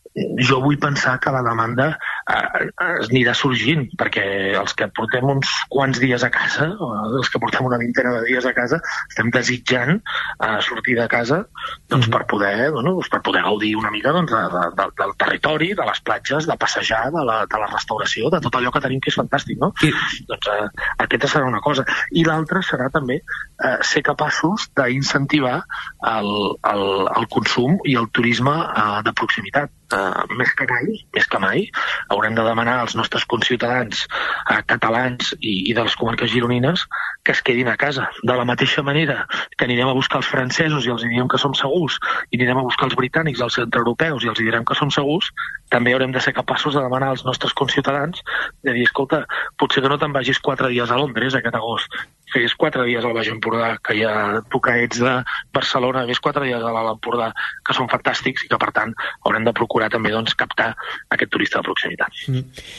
jo vull pensar que la demanda eh, es anirà sorgint, perquè els que portem uns quants dies a casa, els que portem una vintena de dies a casa, estem desitjant eh, sortir de casa doncs, per, poder, bueno, doncs, per poder gaudir una mica doncs, de, de, de, del territori, de les platges, de passejar, de la, de la restauració, de tot allò que tenim que és fantàstic, no? I... Doncs eh, aquesta serà una cosa. I l'altra serà també eh, ser capaços d'incentivar el, el, el consum i el turisme eh, de proximitat. Uh, més que mai, més que mai, haurem de demanar als nostres conciutadans uh, catalans i, i de les comarques gironines que es quedin a casa. De la mateixa manera que anirem a buscar els francesos i els direm que som segurs, i anirem a buscar els britànics, els centreeuropeus i els direm que som segurs, també haurem de ser capaços de demanar als nostres conciutadans de dir, escolta, potser que no te'n vagis quatre dies a Londres aquest agost, fes quatre dies al Baix Empordà, que ja tu que ets de Barcelona, fes quatre dies a l'Alt Empordà, que són fantàstics i que, per tant, haurem de procurar també doncs, captar aquest turista de proximitat. Mm.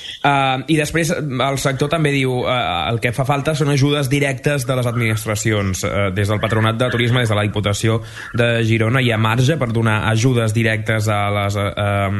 Uh, I després el sector també diu uh, el que fa falta són ajudes directes de les administracions. Uh, des del Patronat de Turisme, des de la Diputació de Girona, hi ha marge per donar ajudes directes a les, uh,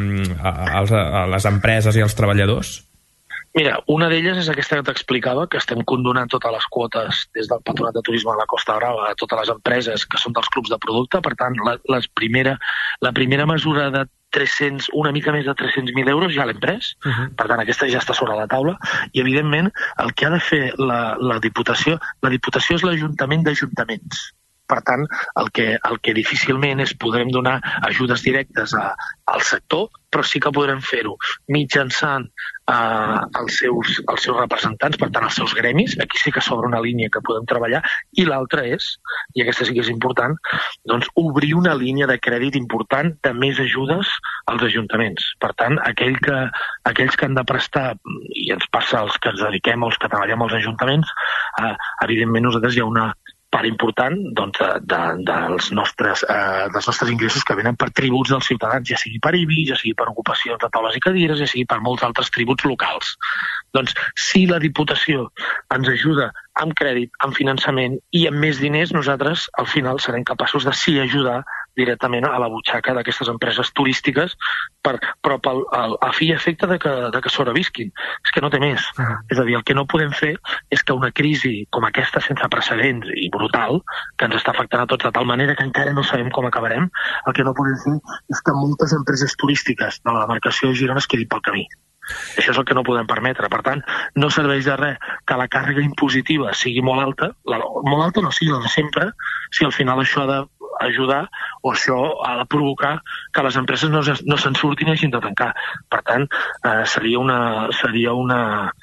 a, a, a les empreses i als treballadors? Mira, una d'elles és aquesta que t'explicava, que estem condonant totes les quotes des del Patronat de Turisme de la Costa Brava a totes les empreses que són dels clubs de producte. Per tant, la, les primera, la primera mesura de tres-cents, una mica més de tres-cents mil euros ja l'hem pres. Uh-huh. Per tant, aquesta ja està sobre la taula. I, evidentment, el que ha de fer la, la Diputació... La Diputació és l'Ajuntament d'Ajuntaments. Per tant, el que, el que difícilment és podrem donar ajudes directes a, al sector, però sí que podrem fer-ho mitjançant eh, els, seus, els seus representants, per tant, els seus gremis. Aquí sí que s'obre una línia que podem treballar. I l'altra és, i aquesta sí que és important, doncs obrir una línia de crèdit important de més ajudes als ajuntaments. Per tant, aquell que, aquells que han de prestar, i ens passa als que ens dediquem, als que treballem als ajuntaments, eh, evidentment nosaltres hi ha una part important doncs, de, de, dels, nostres, eh, dels nostres ingressos que venen per tributs dels ciutadans, ja sigui per I B I, ja sigui per ocupacions de taules i cadires, ja sigui per molts altres tributs locals. Doncs si la Diputació ens ajuda amb crèdit, amb finançament i amb més diners, nosaltres al final serem capaços de sí ajudar directament a la butxaca d'aquestes empreses turístiques, per, però pel, el, a fi i efecte de que, de que sobrevisquin. És que no té més. Uh-huh. És a dir, el que no podem fer és que una crisi com aquesta sense precedents i brutal, que ens està afectant a tots de tal manera que encara no sabem com acabarem, el que no podem fer és que moltes empreses turístiques de la demarcació de Girona es quedin pel camí. Això és el que no podem permetre. Per tant, no serveix de res que la càrrega impositiva sigui molt alta, la, molt alta no sigui la de sempre, si al final això ha d'ajudar o això ha de provocar que les empreses no, no se'n surtin i hagin de tancar. Per tant, eh, seria una... Seria una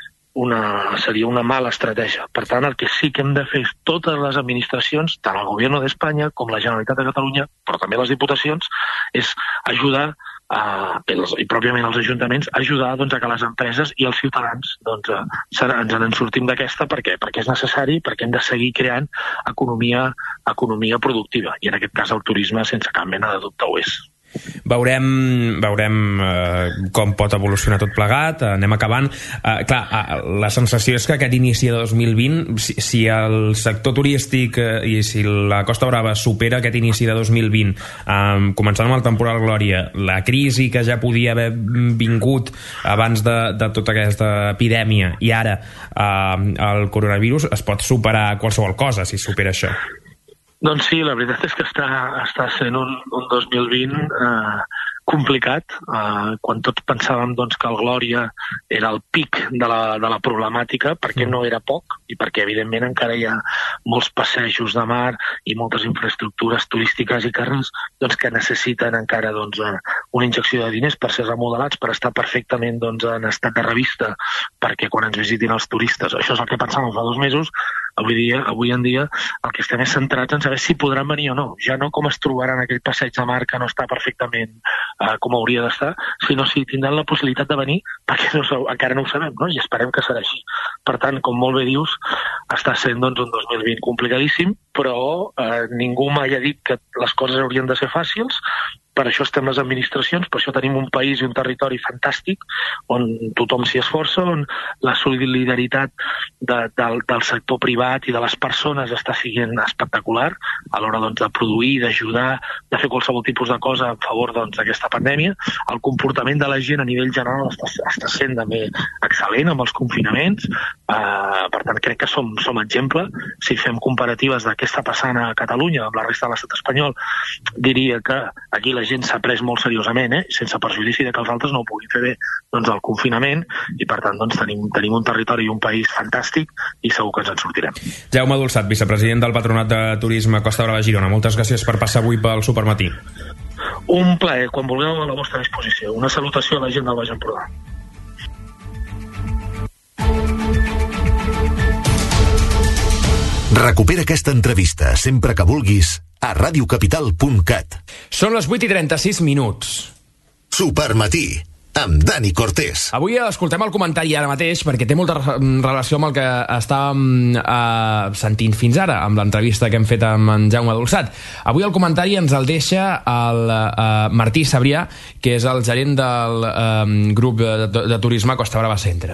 Una, seria una mala estratègia. Per tant, el que sí que hem de fer és totes les administracions, tant el Govern d'Espanya com la Generalitat de Catalunya, però també les diputacions, és ajudar, a, i pròpiament els ajuntaments, ajudar doncs, a que les empreses i els ciutadans doncs, ens en sortim d'aquesta. Per què? Perquè és necessari, perquè hem de seguir creant economia, economia productiva, i en aquest cas el turisme sense cap mena de dubte ho és. Veurem, veurem eh, com pot evolucionar tot plegat, eh, anem acabant. Eh, clar, eh, la sensació és que aquest inici de dos mil vint, si, si el sector turístic eh, i si la Costa Brava supera aquest inici de dos mil vint, eh, començant amb el temporal Glòria, la crisi que ja podia haver vingut abans de, de tota aquesta epidèmia i ara eh, el coronavirus, es pot superar qualsevol cosa si supera això. Doncs sí, la veritat és que està, està sent un, un dos mil vint eh, complicat, eh, quan tots pensàvem doncs, que el Glòria era el pic de la, de la problemàtica, perquè no era poc i perquè evidentment encara hi ha molts passejos de mar i moltes infraestructures turístiques i carrers doncs, que necessiten encara doncs, una injecció de diners per ser remodelats, per estar perfectament doncs, en estat de revista, perquè quan ens visitin els turistes, això és el que pensàvem fa dos mesos. Avui dia, avui en dia el que estem és centrats en saber si podran venir o no, ja no com es trobaran aquell passeig de mar que no està perfectament eh, com hauria d'estar, sinó si tindran la possibilitat de venir, perquè no, encara no ho sabem, no? I esperem que serà així. Per tant, com molt bé dius, està sent doncs, un dos mil vint complicadíssim, però eh, ningú mai ha dit que les coses haurien de ser fàcils. Per això estem les administracions, per això tenim un país i un territori fantàstic on tothom s'hi esforça, on la solidaritat de, del, del sector privat i de les persones està sent espectacular a l'hora doncs, de produir, d'ajudar, de fer qualsevol tipus de cosa a favor doncs, d'aquesta pandèmia. El comportament de la gent a nivell general està, està sent també excel·lent amb els confinaments. Uh, per tant, crec que som, som exemple. Si fem comparatives de què està passant a Catalunya amb la resta de l'estat espanyol, diria que aquí la gent s'ha pres molt seriosament, eh? Sense perjudici de que els altres no ho puguin fer bé doncs, el confinament, i per tant doncs, tenim, tenim un territori i un país fantàstic i segur que ens en sortirem. Jaume Dolçat, vicepresident del Patronat de Turisme Costa Brava Girona, moltes gràcies per passar avui pel Supermatí. Un plaer, quan vulgueu, a la vostra disposició. Una salutació a la gent del Baix Empordà. Recupera aquesta entrevista sempre que vulguis a radiocapital punt cat. Són les vuit i trenta-sis minuts. Supermatí, amb Dani Cortés. Avui escoltem el comentari ara mateix perquè té molta relació amb el que estàvem eh, sentint fins ara, amb l'entrevista que hem fet amb en Jaume Dolçat. Avui el comentari ens el deixa el eh, Martí Sabrià, que és el gerent del eh, grup de, de, de turisme Costa Brava Centre.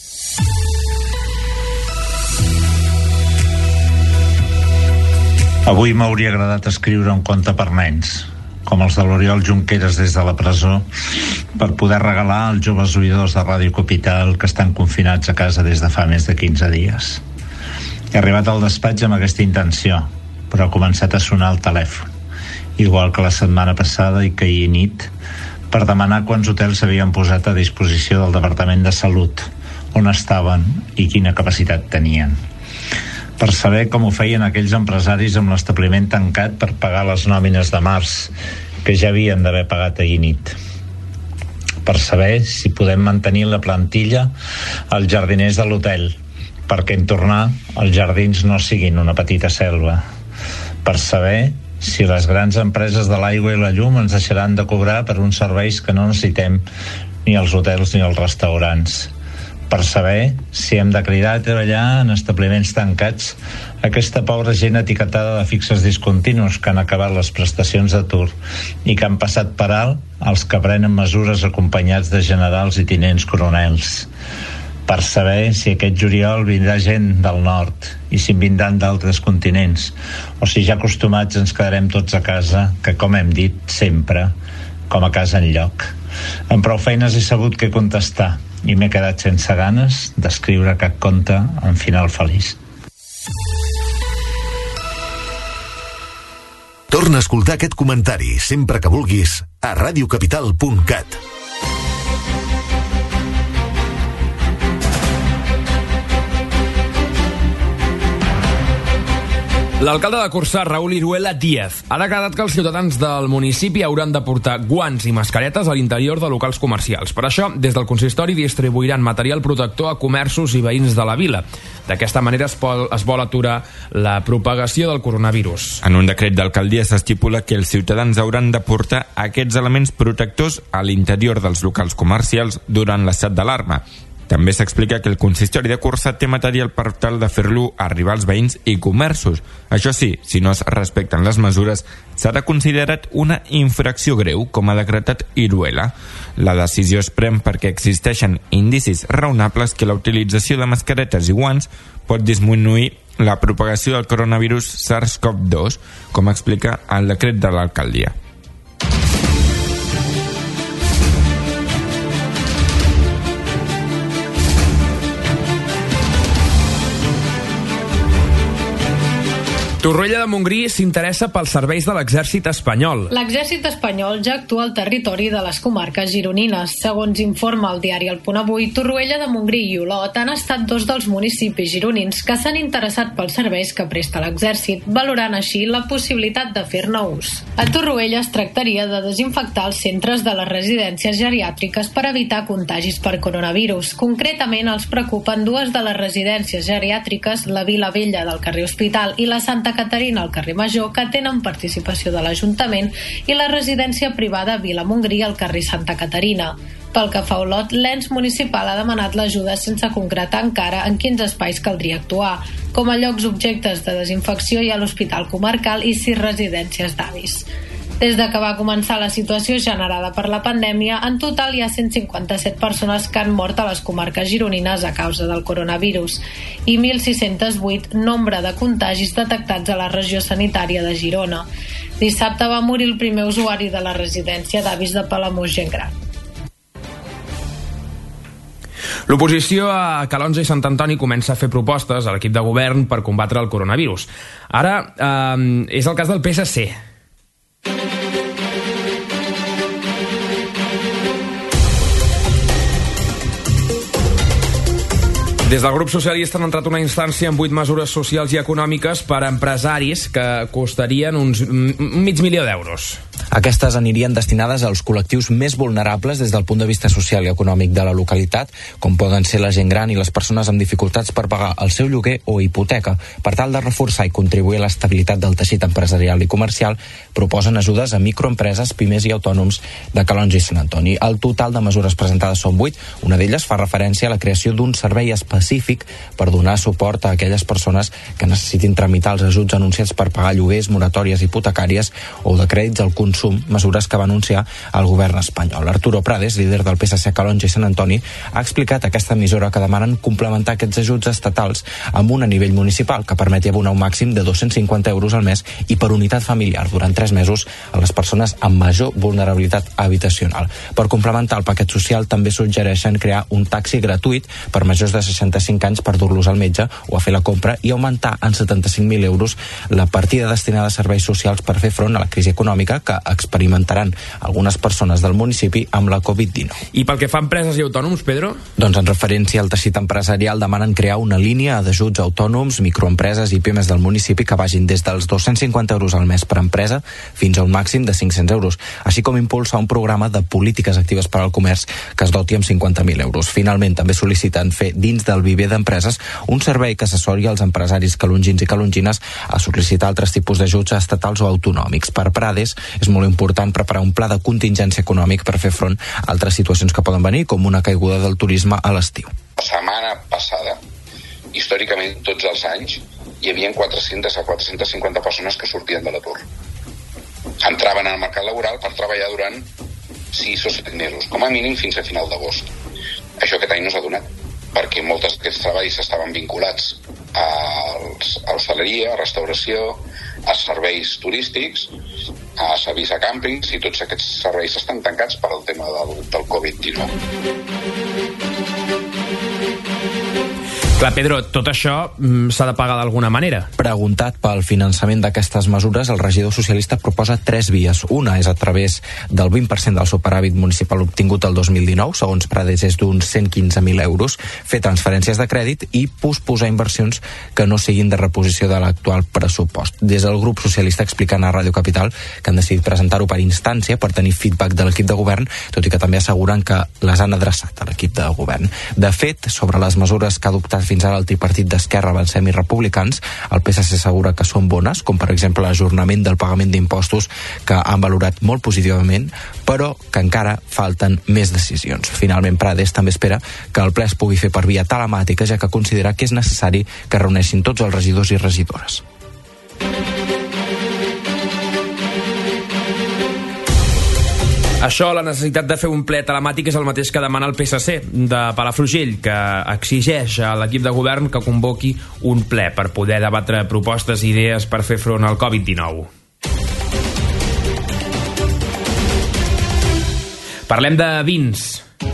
Avui m'hauria agradat escriure un conte per nens, com els de l'Oriol Junqueras des de la presó, per poder regalar als joves oïdors de Ràdio Capital que estan confinats a casa des de fa més de quinze dies. He arribat al despatx amb aquesta intenció, però ha començat a sonar el telèfon, igual que la setmana passada i que ahir nit, per demanar quants hotels s'havien posat a disposició del Departament de Salut, on estaven i quina capacitat tenien. Per saber com ho feien aquells empresaris amb l'establiment tancat per pagar les nòmines de març, que ja havien d'haver pagat ahir nit. Per saber si podem mantenir la plantilla als jardiners de l'hotel, perquè en tornar els jardins no siguin una petita selva. Per saber si les grans empreses de l'aigua i la llum ens deixaran de cobrar per uns serveis que no necessitem ni els hotels ni els restaurants. Per saber si hem de cridar a treballar en establiments tancats aquesta pobra gent etiquetada de fixes discontinus que han acabat les prestacions d'atur i que han passat per alt els que prenen mesures acompanyats de generals i tinents coronels. Per saber si aquest juliol vindrà gent del nord i si en vindran d'altres continents, o si ja acostumats ens quedarem tots a casa, que com hem dit sempre, com a casa enlloc. Amb prou feines he sabut què contestar i m'he quedat sense ganes d'escriure cap conte en final feliç. Torna a escoltar aquest comentari sempre que vulguis a radiocapital punt cat. L'alcalde de Corçà, Raúl Iruela Díaz, ha declarat que els ciutadans del municipi hauran de portar guants i mascaretes a l'interior de locals comercials. Per això, des del consistori distribuiran material protector a comerços i veïns de la vila. D'aquesta manera es, vol, es vol aturar la propagació del coronavirus. En un decret d'alcaldia s'estipula que els ciutadans hauran de portar aquests elements protectors a l'interior dels locals comercials durant l'estat d'alarma. També s'explica que el consistori de Corçà té material per tal de fer-lo arribar als veïns i comerços. Això sí, si no es respecten les mesures, serà considerat una infracció greu, com ha decretat Iruela. La decisió es pren perquè existeixen indicis raonables que la utilització de mascaretes i guants pot disminuir la propagació del coronavirus SARS CoV dos, com explica el decret de l'alcaldia. Torroella de Montgrí s'interessa pels serveis de l'exèrcit espanyol. L'exèrcit espanyol ja actua al territori de les comarques gironines. Segons informa el diari El Punt Avui, Torroella de Montgrí i Olot han estat dos dels municipis gironins que s'han interessat pels serveis que presta l'exèrcit, valorant així la possibilitat de fer-ne ús. A Torroella es tractaria de desinfectar els centres de les residències geriàtriques per evitar contagis per coronavirus. Concretament, els preocupen dues de les residències geriàtriques, la Vila Vella del carrer Hospital i la Santa Caterina al carrer Major, que tenen participació de l'Ajuntament, i la residència privada Vila Montgrí al carrer Santa Caterina. Pel que fa a Olot, l'ens municipal ha demanat l'ajuda sense concretar encara en quins espais caldria actuar, com a llocs objectes de desinfecció i a l'Hospital Comarcal i sis residències d'avis. Des de que va començar la situació generada per la pandèmia, en total hi ha cent cinquanta-set persones que han mort a les comarques gironines a causa del coronavirus i mil sis-cents vuit nombre de contagis detectats a la regió sanitària de Girona. Dissabte va morir el primer usuari de la residència d'avis de Palamós Gent Gran. L'oposició a Calonge i Sant Antoni comença a fer propostes a l'equip de govern per combatre el coronavirus. Ara eh, és el cas del P S C. Des del grup socialista han entrat una instància amb vuit mesures socials i econòmiques per a empresaris que costarien uns un mig milió d'euros. Aquestes anirien destinades als col·lectius més vulnerables des del punt de vista social i econòmic de la localitat, com poden ser la gent gran i les persones amb dificultats per pagar el seu lloguer o hipoteca. Per tal de reforçar i contribuir a l'estabilitat del teixit empresarial i comercial, proposen ajudes a microempreses, pimes i autònoms de Calonge i Sant Antoni. El total de mesures presentades són vuit. Una d'elles fa referència a la creació d'un servei específic per donar suport a aquelles persones que necessitin tramitar els ajuts anunciats per pagar lloguers, moratòries hipotecàries o de crèdits al consum, mesures que va anunciar el govern espanyol. Arturo Prades, líder del P S C a Calonge i Sant Antoni, ha explicat aquesta emissora que demanen complementar aquests ajuts estatals amb un a nivell municipal que permeti abonar un màxim de dos-cents cinquanta euros al mes i per unitat familiar durant tres mesos a les persones amb major vulnerabilitat habitacional. Per complementar el paquet social també suggereixen crear un taxi gratuït per majors de seixanta-cinc anys per dur-los al metge o a fer la compra i augmentar en setanta-cinc mil euros la partida destinada a serveis socials per fer front a la crisi econòmica que experimentaran algunes persones del municipi amb la covid dinou. I pel que fa a empreses i autònoms, Pedro? Doncs en referència al teixit empresarial demanen crear una línia d'ajuts a autònoms, microempreses i pimes del municipi que vagin des dels dos-cents cinquanta euros al mes per empresa fins a un màxim de cinc-cents euros, així com impulsar un programa de polítiques actives per al comerç que es doti amb cinquanta mil euros. Finalment, també sol·liciten fer dins del viver d'empreses un servei que assessori als empresaris calongins i calongines a sol·licitar altres tipus d'ajuts estatals o autonòmics. Per Prades, és molt important preparar un pla de contingència econòmic per fer front a altres situacions que poden venir, com una caiguda del turisme a l'estiu. La setmana passada, històricament tots els anys, hi havia quatre-centes a quatre-centes cinquanta persones que sortien de l'atur. Entraven al mercat laboral per treballar durant sis o set mesos, com a mínim fins a final d'agost. Això aquest any no s'ha donat, perquè molts d'aquests treballs estaven vinculats a l'hostaleria, a restauració, a serveis turístics, a serveis a càmpings, i tots aquests serveis estan tancats per al tema del, del covid dinou. Clar, Pedro, tot això mm, s'ha de pagar d'alguna manera. Preguntat pel finançament d'aquestes mesures, el regidor socialista proposa tres vies. Una és a través del vint per cent del superàvit municipal obtingut el dos mil dinou, segons Prades és d'uns cent quinze mil euros, fer transferències de crèdit i posposar inversions que no siguin de reposició de l'actual pressupost. Des del grup socialista expliquen a Ràdio Capital que han decidit presentar-ho per instància per tenir feedback de l'equip de govern, tot i que també asseguren que les han adreçat a l'equip de govern. De fet, sobre les mesures que ha adoptat fins ara el tripartit d'Esquerra, Avancem i Republicans, el P S C assegura que són bones, com per exemple l'ajornament del pagament d'impostos, que han valorat molt positivament, però que encara falten més decisions. Finalment, Prades també espera que el ple es pugui fer per via telemàtica, ja que considera que és necessari que reuneixin tots els regidors i regidores. Això, la necessitat de fer un ple telemàtic, és el mateix que demana el P S C de Palafrugell, que exigeix a l'equip de govern que convoqui un ple per poder debatre propostes i idees per fer front al covid dinou. Parlem de vins.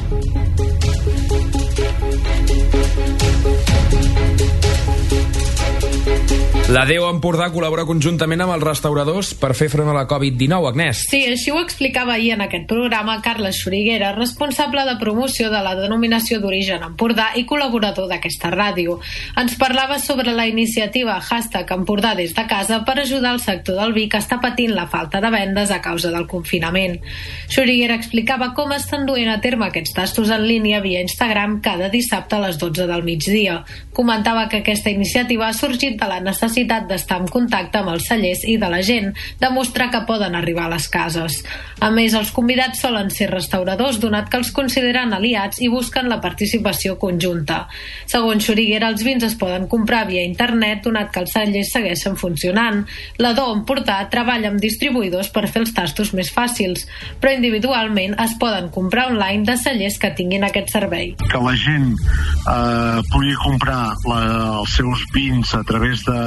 La Déu Empordà col·labora conjuntament amb els restauradors per fer front a la covid dinou, Agnès. Sí, així ho explicava ahir en aquest programa Carles Xuriguera, responsable de promoció de la denominació d'origen Empordà i col·laborador d'aquesta ràdio. Ens parlava sobre la iniciativa hashtag Empordà des de casa per ajudar el sector del vi que està patint la falta de vendes a causa del confinament. Xuriguera explicava com estan duent a terme aquests tastos en línia via Instagram cada dissabte a les dotze del migdia. Comentava que aquesta iniciativa ha sorgit de la necessitat d'estar en contacte amb els cellers i de la gent, demostrar que poden arribar a les cases. A més, els convidats solen ser restauradors, donat que els consideren aliats i busquen la participació conjunta. Segons Xuriguera, els vins es poden comprar via internet, donat que els cellers segueixen funcionant. La Do Empordà treballa amb distribuïdors per fer els tastos més fàcils, però individualment es poden comprar online de cellers que tinguin aquest servei. Que la gent eh, pugui comprar la, els seus vins a través de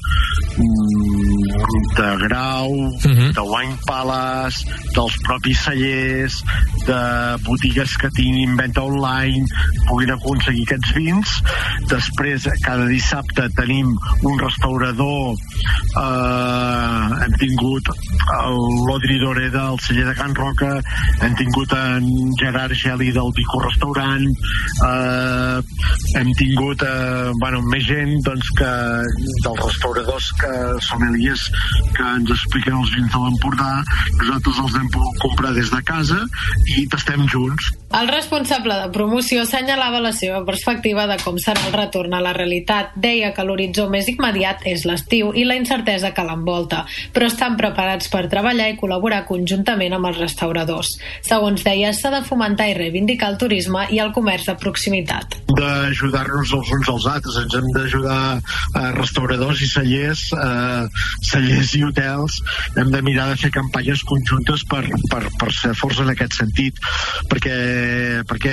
de Grau, uh-huh. de Wine Palace, dels propis cellers, de botigues que tinguin venda online, puguin aconseguir aquests vins. Després, cada dissabte tenim un restaurador, eh, hem tingut l'Odri Dore del celler de Can Roca, hem tingut en Gerard Geli del Vico Restaurant, eh, hem tingut eh, bueno, més gent doncs, que dels restauradors que sommeliers que ens expliquen els vins de l'Empordà. Nosaltres els hem pogut comprar des de casa i tastem junts. El responsable de promoció assenyalava la seva perspectiva de com serà el retorn a la realitat. Deia que l'horitzó més immediat és l'estiu i la incertesa que l'envolta, però estan preparats per treballar i col·laborar conjuntament amb els restauradors. Segons deia, s'ha de fomentar i reivindicar el turisme i el comerç de proximitat. D'ajudar-nos els uns als altres, ens hem d'ajudar a restauradors i cellers, eh, cellers i hotels, hem de mirar de fer campanyes conjuntes per, per, per ser forts en aquest sentit, perquè, perquè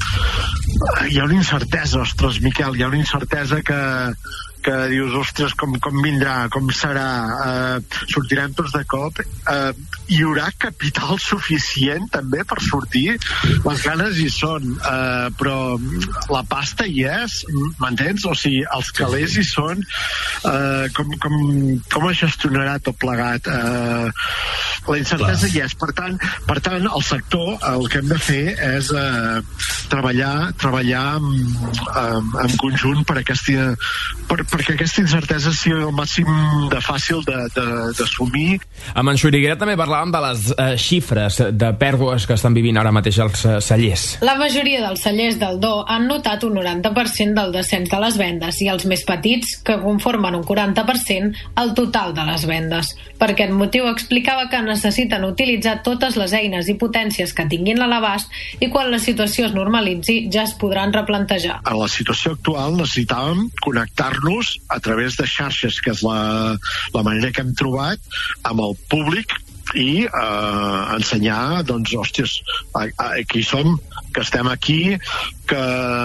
hi ha una incertesa, ostres, Miquel, hi ha una incertesa que que dius, ostres, com, com vindrà, com serà, eh, sortirem tots de cop, eh, hi haurà capital suficient també per sortir, les ganes hi són, eh, però la pasta hi és, m'entens? O sigui, els calés hi són, eh, com, com, com es gestionarà tot plegat? Eh, la incertesa hi és, per tant, per tant, el sector, el que hem de fer és eh, treballar, treballar en, en, en conjunt per aquesta, per, perquè aquesta incertesa sigui el màxim de fàcil d'assumir. Amb en Xuriguera també parlàvem de les eh, xifres de pèrdues que estan vivint ara mateix els eh, cellers. La majoria dels cellers del Do han notat un noranta per cent del descens de les vendes i els més petits, que conformen un quaranta per cent, el total de les vendes. Per aquest motiu explicava que necessiten utilitzar totes les eines i potències que tinguin a l'abast i quan la situació es normalitzi ja es podran replantejar. A la situació actual necessitàvem connectar-nos a través de xarxes, que és la, la manera que hem trobat, amb el públic i eh, ensenyar, doncs, hòsties, a, a, que hi som, que estem aquí, que,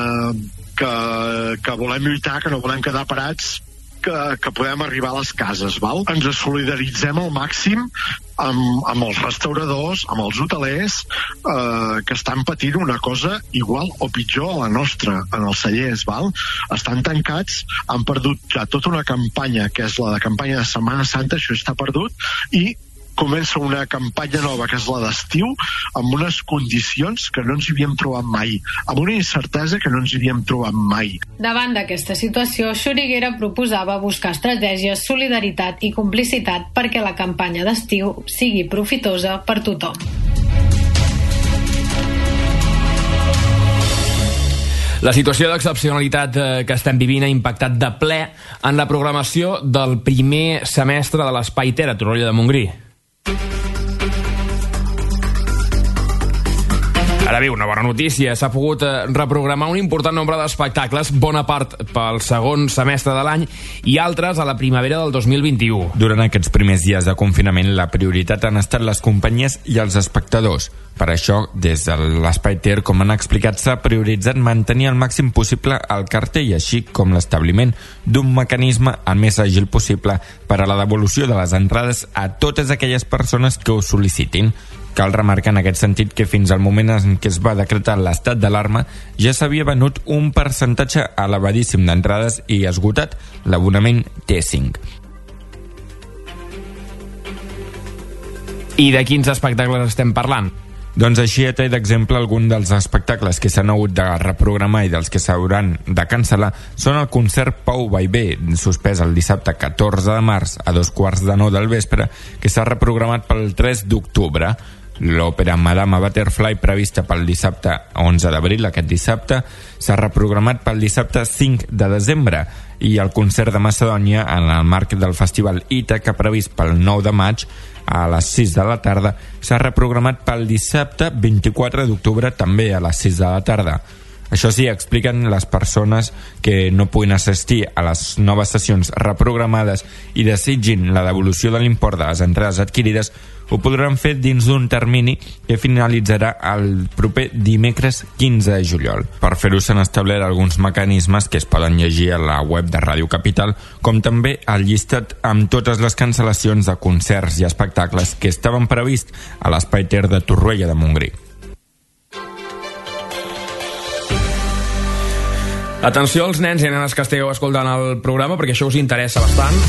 que, que volem lluitar, que no volem quedar parats, que, que podem arribar a les cases, val? Ens solidaritzem al màxim amb, amb els restauradors, amb els hotelers, eh, que estan patint una cosa igual o pitjor a la nostra, en els cellers, val? Estan tancats, han perdut ja tota una campanya, que és la de campanya de Setmana Santa, això està perdut, i comença una campanya nova, que és la d'estiu, amb unes condicions que no ens hi havíem trobat mai, amb una incertesa que no ens hi havíem trobat mai. Davant d'aquesta situació, Xuriguera proposava buscar estratègies, solidaritat i complicitat perquè la campanya d'estiu sigui profitosa per tothom. La situació d'excepcionalitat que estem vivint ha impactat de ple en la programació del primer semestre de l'Espai Ter a Torroella de Montgrí. Ara bé, una bona notícia. S'ha pogut reprogramar un important nombre d'espectacles, bona part pel segon semestre de l'any i altres a la primavera del dos mil vint-i-u. Durant aquests primers dies de confinament, la prioritat han estat les companyies i els espectadors. Per això, des de l'Espai Ter, com han explicat, s'ha prioritzat mantenir al màxim possible el cartell, així com l'establiment d'un mecanisme el més àgil possible per a la devolució de les entrades a totes aquelles persones que ho sol·licitin. Cal remarcar en aquest sentit que fins al moment en què es va decretar l'estat d'alarma ja s'havia venut un percentatge elevadíssim d'entrades i esgotat l'abonament T cinc. I de quins espectacles estem parlant? Doncs així a tall d'exemple, algun dels espectacles que s'han hagut de reprogramar i dels que s'hauran de cancel·lar són el concert Pau Vallvé, suspès el dissabte catorze de març a dos quarts de nou del vespre, que s'ha reprogramat pel tres d'octubre. L'òpera Madama Butterfly, prevista pel dissabte onze d'abril, aquest dissabte, s'ha reprogramat pel dissabte cinc de desembre, i el concert de Macedònia, en el marc del festival Ítaca, previst pel nou de maig, a les sis de la tarda, s'ha reprogramat pel dissabte vint-i-quatre d'octubre, també a les sis de la tarda. Això sí, expliquen les persones que no puguin assistir a les noves sessions reprogramades i desitgin la devolució de l'import de les entrades adquirides, ho podran fer dins d'un termini que finalitzarà el proper dimecres quinze de juliol. Per fer-ho s'han establert alguns mecanismes que es poden llegir a la web de Ràdio Capital, com també el llistat amb totes les cancel·lacions de concerts i espectacles que estaven previst a l'Espai Ter de Torroella de Montgrí. Atenció als nens i nenes que esteu escoltant el programa, perquè això us interessa bastant.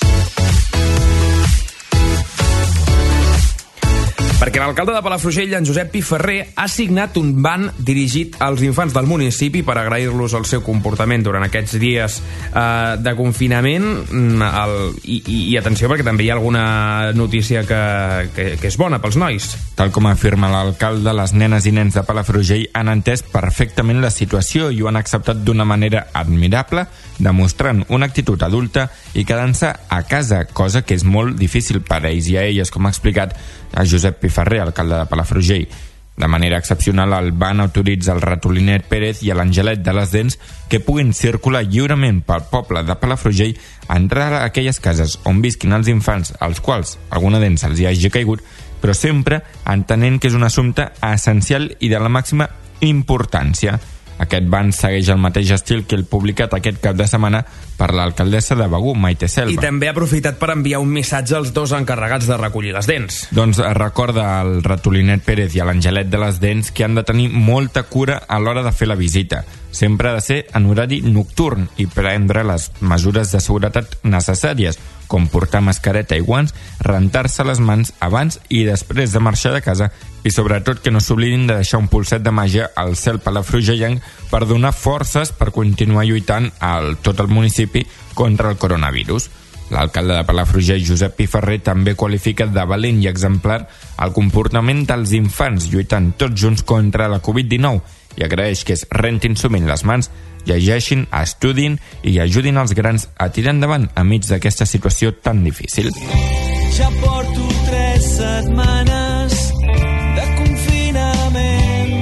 Perquè l'alcalde de Palafrugell, en Josep Pi Ferrer, ha signat un ban dirigit als infants del municipi per agrair-los el seu comportament durant aquests dies eh, de confinament. El, i, i, I atenció, perquè també hi ha alguna notícia que, que, que és bona pels nois. Tal com afirma l'alcalde, les nenes i nens de Palafrugell han entès perfectament la situació i ho han acceptat d'una manera admirable, demostrant una actitud adulta i quedant-se a casa, cosa que és molt difícil per a ells i a elles, com ha explicat a Josep Pi Ferrer, alcalde de Palafrugell. De manera excepcional, el ban autoritza el Ratolinet Pérez i l'Angelet de les Dents que puguin circular lliurement pel poble de Palafrugell a entrar a aquelles cases on visquin els infants, als quals alguna d'ells se'ls hi hagi caigut, però sempre entenent que és un assumpte essencial i de la màxima importància. Aquest ban segueix el mateix estil que el publicat aquest cap de setmana per l'alcaldessa de Begur, Maite Selva. I també ha aprofitat per enviar un missatge als dos encarregats de recollir les dents. Doncs recorda al Ratolinet Pérez i a l'Angelet de les Dents que han de tenir molta cura a l'hora de fer la visita. Sempre ha de ser en horari nocturn i prendre les mesures de seguretat necessàries, com portar mascareta i guants, rentar-se les mans abans i després de marxar de casa i sobretot que no s'oblidin de deixar un polset de màgia al cel palafrugellenc per donar forces per continuar lluitant al tot el municipi contra el coronavirus. L'alcalde de Palafrugell, Josep Pi Ferrer, també qualifica de valent i exemplar el comportament dels infants lluitant tots junts contra la covid dinou i agraeix que es rentin sovint les mans, llegeixin, estudin i ajudin els grans a tirar endavant enmig d'aquesta situació tan difícil. Ja porto tres setmanes de confinament.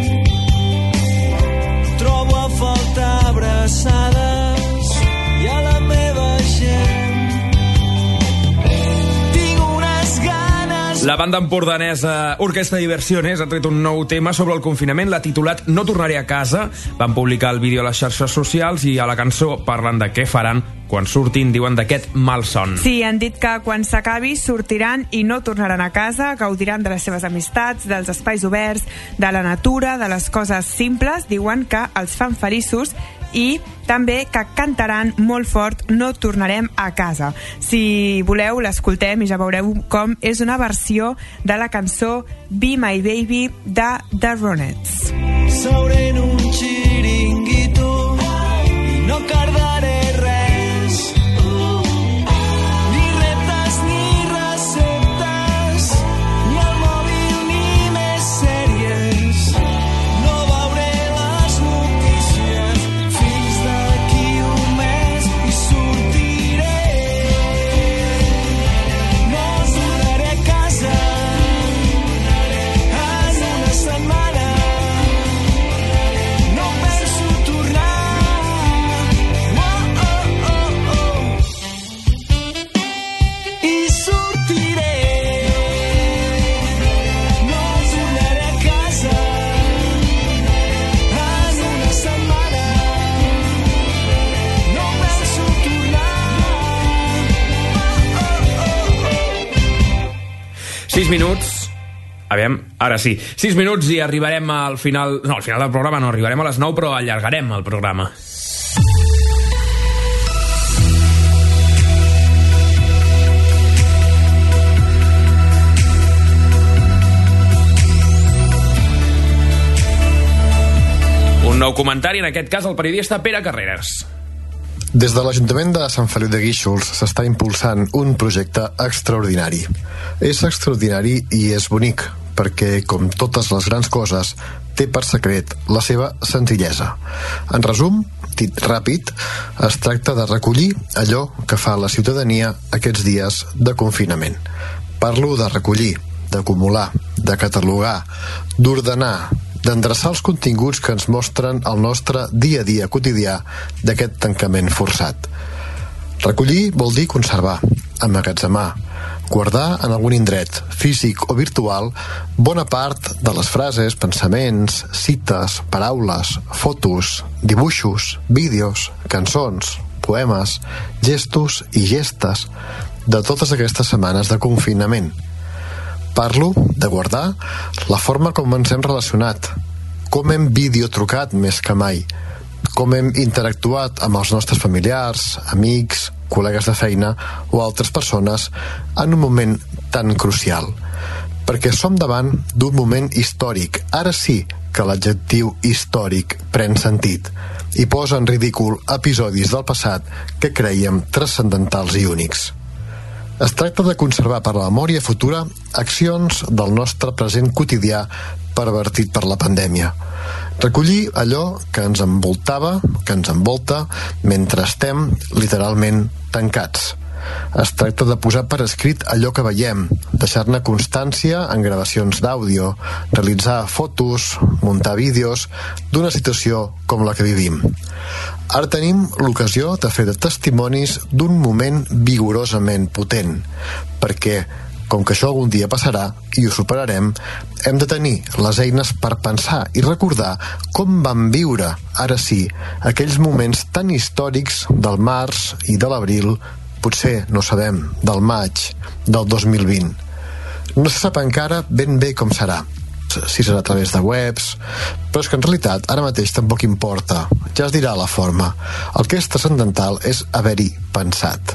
Trobo a faltar abraçades i a la meva gent. La banda empordanesa Orquestra Diversiones ha tret un nou tema sobre el confinament, l'ha titulat No tornaré a casa. Van publicar el vídeo a les xarxes socials i a la cançó parlen de què faran quan surtin, diuen, d'aquest malson. Sí, han dit que quan s'acabi sortiran i no tornaran a casa, gaudiran de les seves amistats, dels espais oberts, de la natura, de les coses simples. Diuen que els fan feliços i també que cantaran molt fort No tornarem a casa. Si voleu, l'escoltem i ja veureu com és una versió de la cançó Be My Baby de The Ronettes. Seuré en un xiringuito i no cardaré res, ni reptes ni receptes, ni el mòbil ni més sèries. No veuré les notícies sis minuts... Aviam, ara sí. sis minuts i arribarem al final... No, al final del programa no, arribarem a les nou, però allargarem el programa. Un nou comentari, en aquest cas el periodista Pere Carreras. Des de l'Ajuntament de Sant Feliu de Guíxols s'està impulsant un projecte extraordinari. És extraordinari i és bonic, perquè, com totes les grans coses, té per secret la seva senzillesa. En resum, dit ràpid, es tracta de recollir allò que fa la ciutadania aquests dies de confinament. Parlo de recollir, d'acumular, de catalogar, d'ordenar, d'endreçar els continguts que ens mostren el nostre dia a dia quotidià d'aquest tancament forçat. Recollir vol dir conservar, emmagatzemar, guardar en algun indret, físic o virtual, bona part de les frases, pensaments, cites, paraules, fotos, dibuixos, vídeos, cançons, poemes, gestos i gestes de totes aquestes setmanes de confinament. Parlo de guardar la forma com ens hem relacionat, com hem videotrucat més que mai, com hem interactuat amb els nostres familiars, amics, col·legues de feina o altres persones en un moment tan crucial. Perquè som davant d'un moment històric. Ara sí que l'adjectiu històric pren sentit i posa en ridícul episodis del passat que creiem transcendentals i únics. Es tracta de conservar per la memòria futura accions del nostre present quotidià pervertit per la pandèmia. Recollir allò que ens envoltava, que ens envolta, mentre estem literalment tancats. Es tracta de posar per escrit allò que veiem, deixar-ne constància en gravacions d'àudio, realitzar fotos, muntar vídeos d'una situació com la que vivim. Ara tenim l'ocasió de fer de testimonis d'un moment vigorosament potent, perquè, com que això algun dia passarà i ho superarem, hem de tenir les eines per pensar i recordar com vam viure, ara sí, aquells moments tan històrics del març i de l'abril, potser, no sabem, del maig del dos mil vint. No se sap encara ben bé com serà, si serà a través de webs, però és que en realitat ara mateix tampoc importa, ja es dirà la forma. El que és transcendental és haver-hi pensat.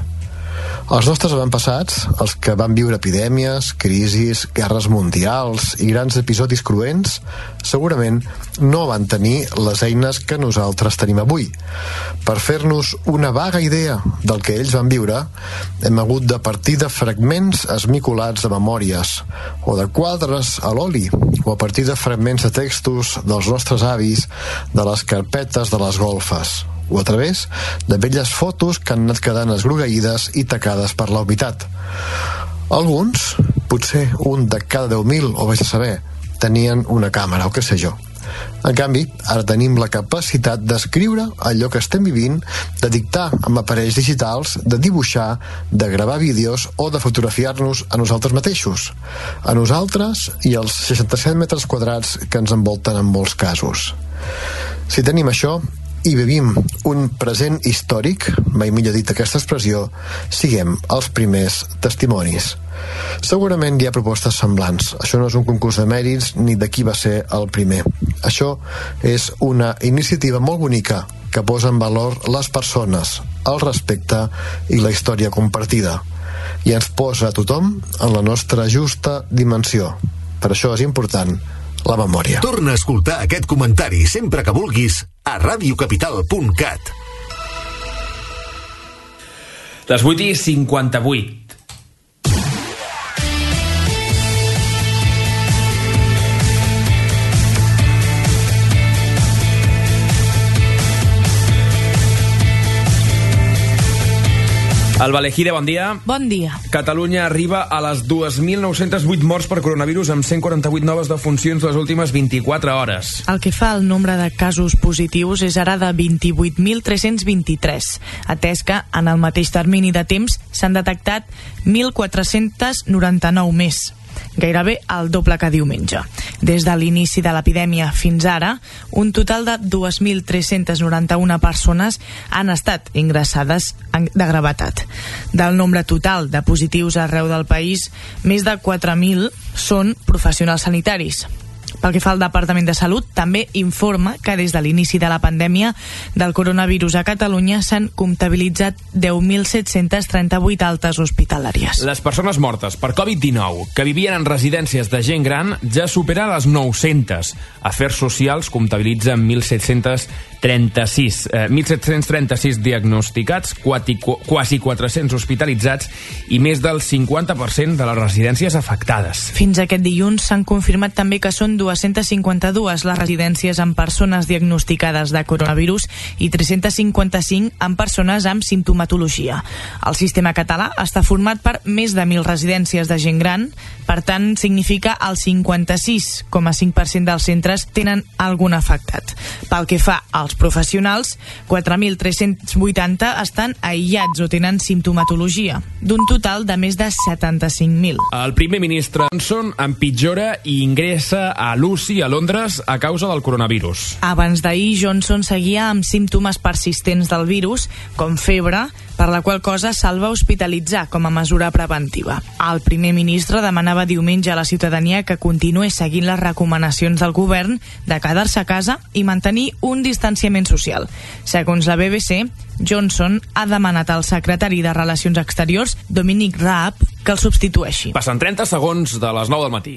Els nostres avantpassats, els que van viure epidèmies, crisis, guerres mundials i grans episodis cruents, segurament no van tenir les eines que nosaltres tenim avui. Per fer-nos una vaga idea del que ells van viure, hem hagut de partir de fragments esmicolats de memòries, o de quadres a l'oli, o a partir de fragments de textos dels nostres avis, de les carpetes de les golfes, o a través de velles fotos que han anat quedant esgrogueïdes i tacades per la humitat. Alguns, potser un de cada deu mil, o vés a saber, tenien una càmera, o què sé jo. En canvi, ara tenim la capacitat d'escriure allò que estem vivint, de dictar amb aparells digitals, de dibuixar, de gravar vídeos o de fotografiar-nos a nosaltres mateixos. A nosaltres i als seixanta-set metres quadrats que ens envolten en molts casos. Si tenim això, i vivim un present històric, mai millor dit aquesta expressió, siguem els primers testimonis. Segurament hi ha propostes semblants. Això no és un concurs de mèrits ni de qui va ser el primer. Això és una iniciativa molt bonica que posa en valor les persones, el respecte i la història compartida. I ens posa a tothom en la nostra justa dimensió. Per això és important la memòria. Torna a escoltar aquest comentari sempre que vulguis a radiocapital punt cat. Les vuit i cinquanta-vuit. Alba Lejide, bon dia. Bon dia. Catalunya arriba a les dos mil nou-cents vuit morts per coronavirus amb cent quaranta-vuit noves defuncions les últimes vint-i-quatre hores. El que fa el nombre de casos positius és ara de vint-i-vuit mil tres-cents vint-i-tres, atès que en el mateix termini de temps s'han detectat mil quatre-cents noranta-nou més. gairebé el doble que diumenge. Des de l'inici de l'epidèmia fins ara, un total de dos mil tres-cents noranta-una persones han estat ingressades de gravetat. Del nombre total de positius arreu del país, més de quatre mil són professionals sanitaris. Pel que fa al Departament de Salut, també informa que des de l'inici de la pandèmia del coronavirus a Catalunya s'han comptabilitzat deu mil set-cents trenta-vuit altes hospitalàries. Les persones mortes per covid dinou que vivien en residències de gent gran ja superen les nou-centes. Afers Socials comptabilitzen mil set-cents trenta-sis, eh, mil set-cents trenta-sis diagnosticats, quasi quatre-cents hospitalitzats i més del cinquanta per cent de les residències afectades. Fins aquest dilluns s'han confirmat també que són dues-centes cinquanta-dues les residències amb persones diagnosticades de coronavirus i tres-cents cinquanta-cinc amb persones amb simptomatologia. El sistema català està format per més de mil residències de gent gran, per tant significa el cinquanta-sis coma cinc per cent dels centres tenen algun afectat. Pel que fa als professionals, quatre mil tres-cents vuitanta estan aïllats o tenen simptomatologia, d'un total de més de setanta-cinc mil. El primer ministre Johnson empitjora i ingressa a l'U C I a Londres a causa del coronavirus. Abans d'ahir, Johnson seguia amb símptomes persistents del virus, com febre, per la qual cosa se'l va hospitalitzar com a mesura preventiva. El primer ministre demanava diumenge a la ciutadania que continués seguint les recomanacions del govern de quedar-se a casa i mantenir un distanciament social. Segons la B B C, Johnson ha demanat al secretari de Relacions Exteriors, Dominic Raab, que el substitueixi. Passen trenta segons de les nou del matí.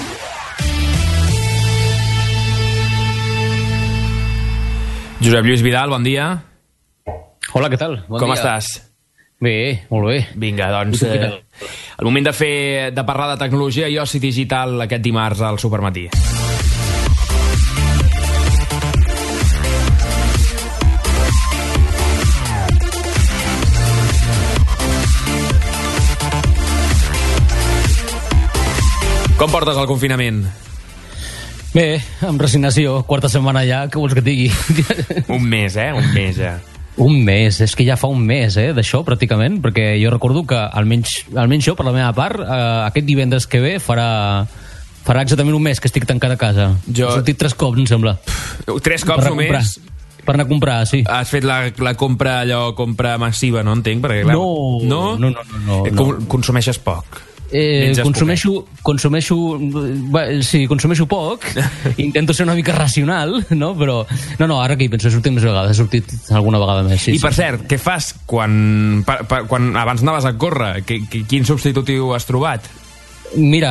Josep Lluís Vidal, bon dia. Hola, què tal? Bon Com dia. estàs? Bé, molt bé. Vinga, doncs, eh, el moment de fer de parlar de tecnologia i oci digital aquest dimarts al Supermatí. Com portes el confinament? Bé, amb resignació, quarta setmana ja, què vols que et digui? Un mes, eh? Un mes ja. Un mes, és que ja fa un mes, eh, d'això, pràcticament, perquè jo recordo que, almenys, almenys jo, per la meva part, eh, aquest divendres que ve farà, farà exactament un mes que estic tancat a casa. Jo... He sortit tres cops, em sembla. Tres cops per només? Comprar. Per anar a comprar, sí. Has fet la, la compra, allò, compra massiva, no entenc? Perquè, clar, no, no, no, no, no, no, Com, no. Consumeixes poc. Eh, consumeixo, consumeixo sí, consumeixo poc. Intento ser una mica racional, no? Però no, no, ara que hi penso, he sortit més vegades, he sortit alguna vegada més, sí, I per sí. cert, què fas quan, pa, pa, quan abans anaves a córrer? Que, que, quin substitutiu has trobat? Mira,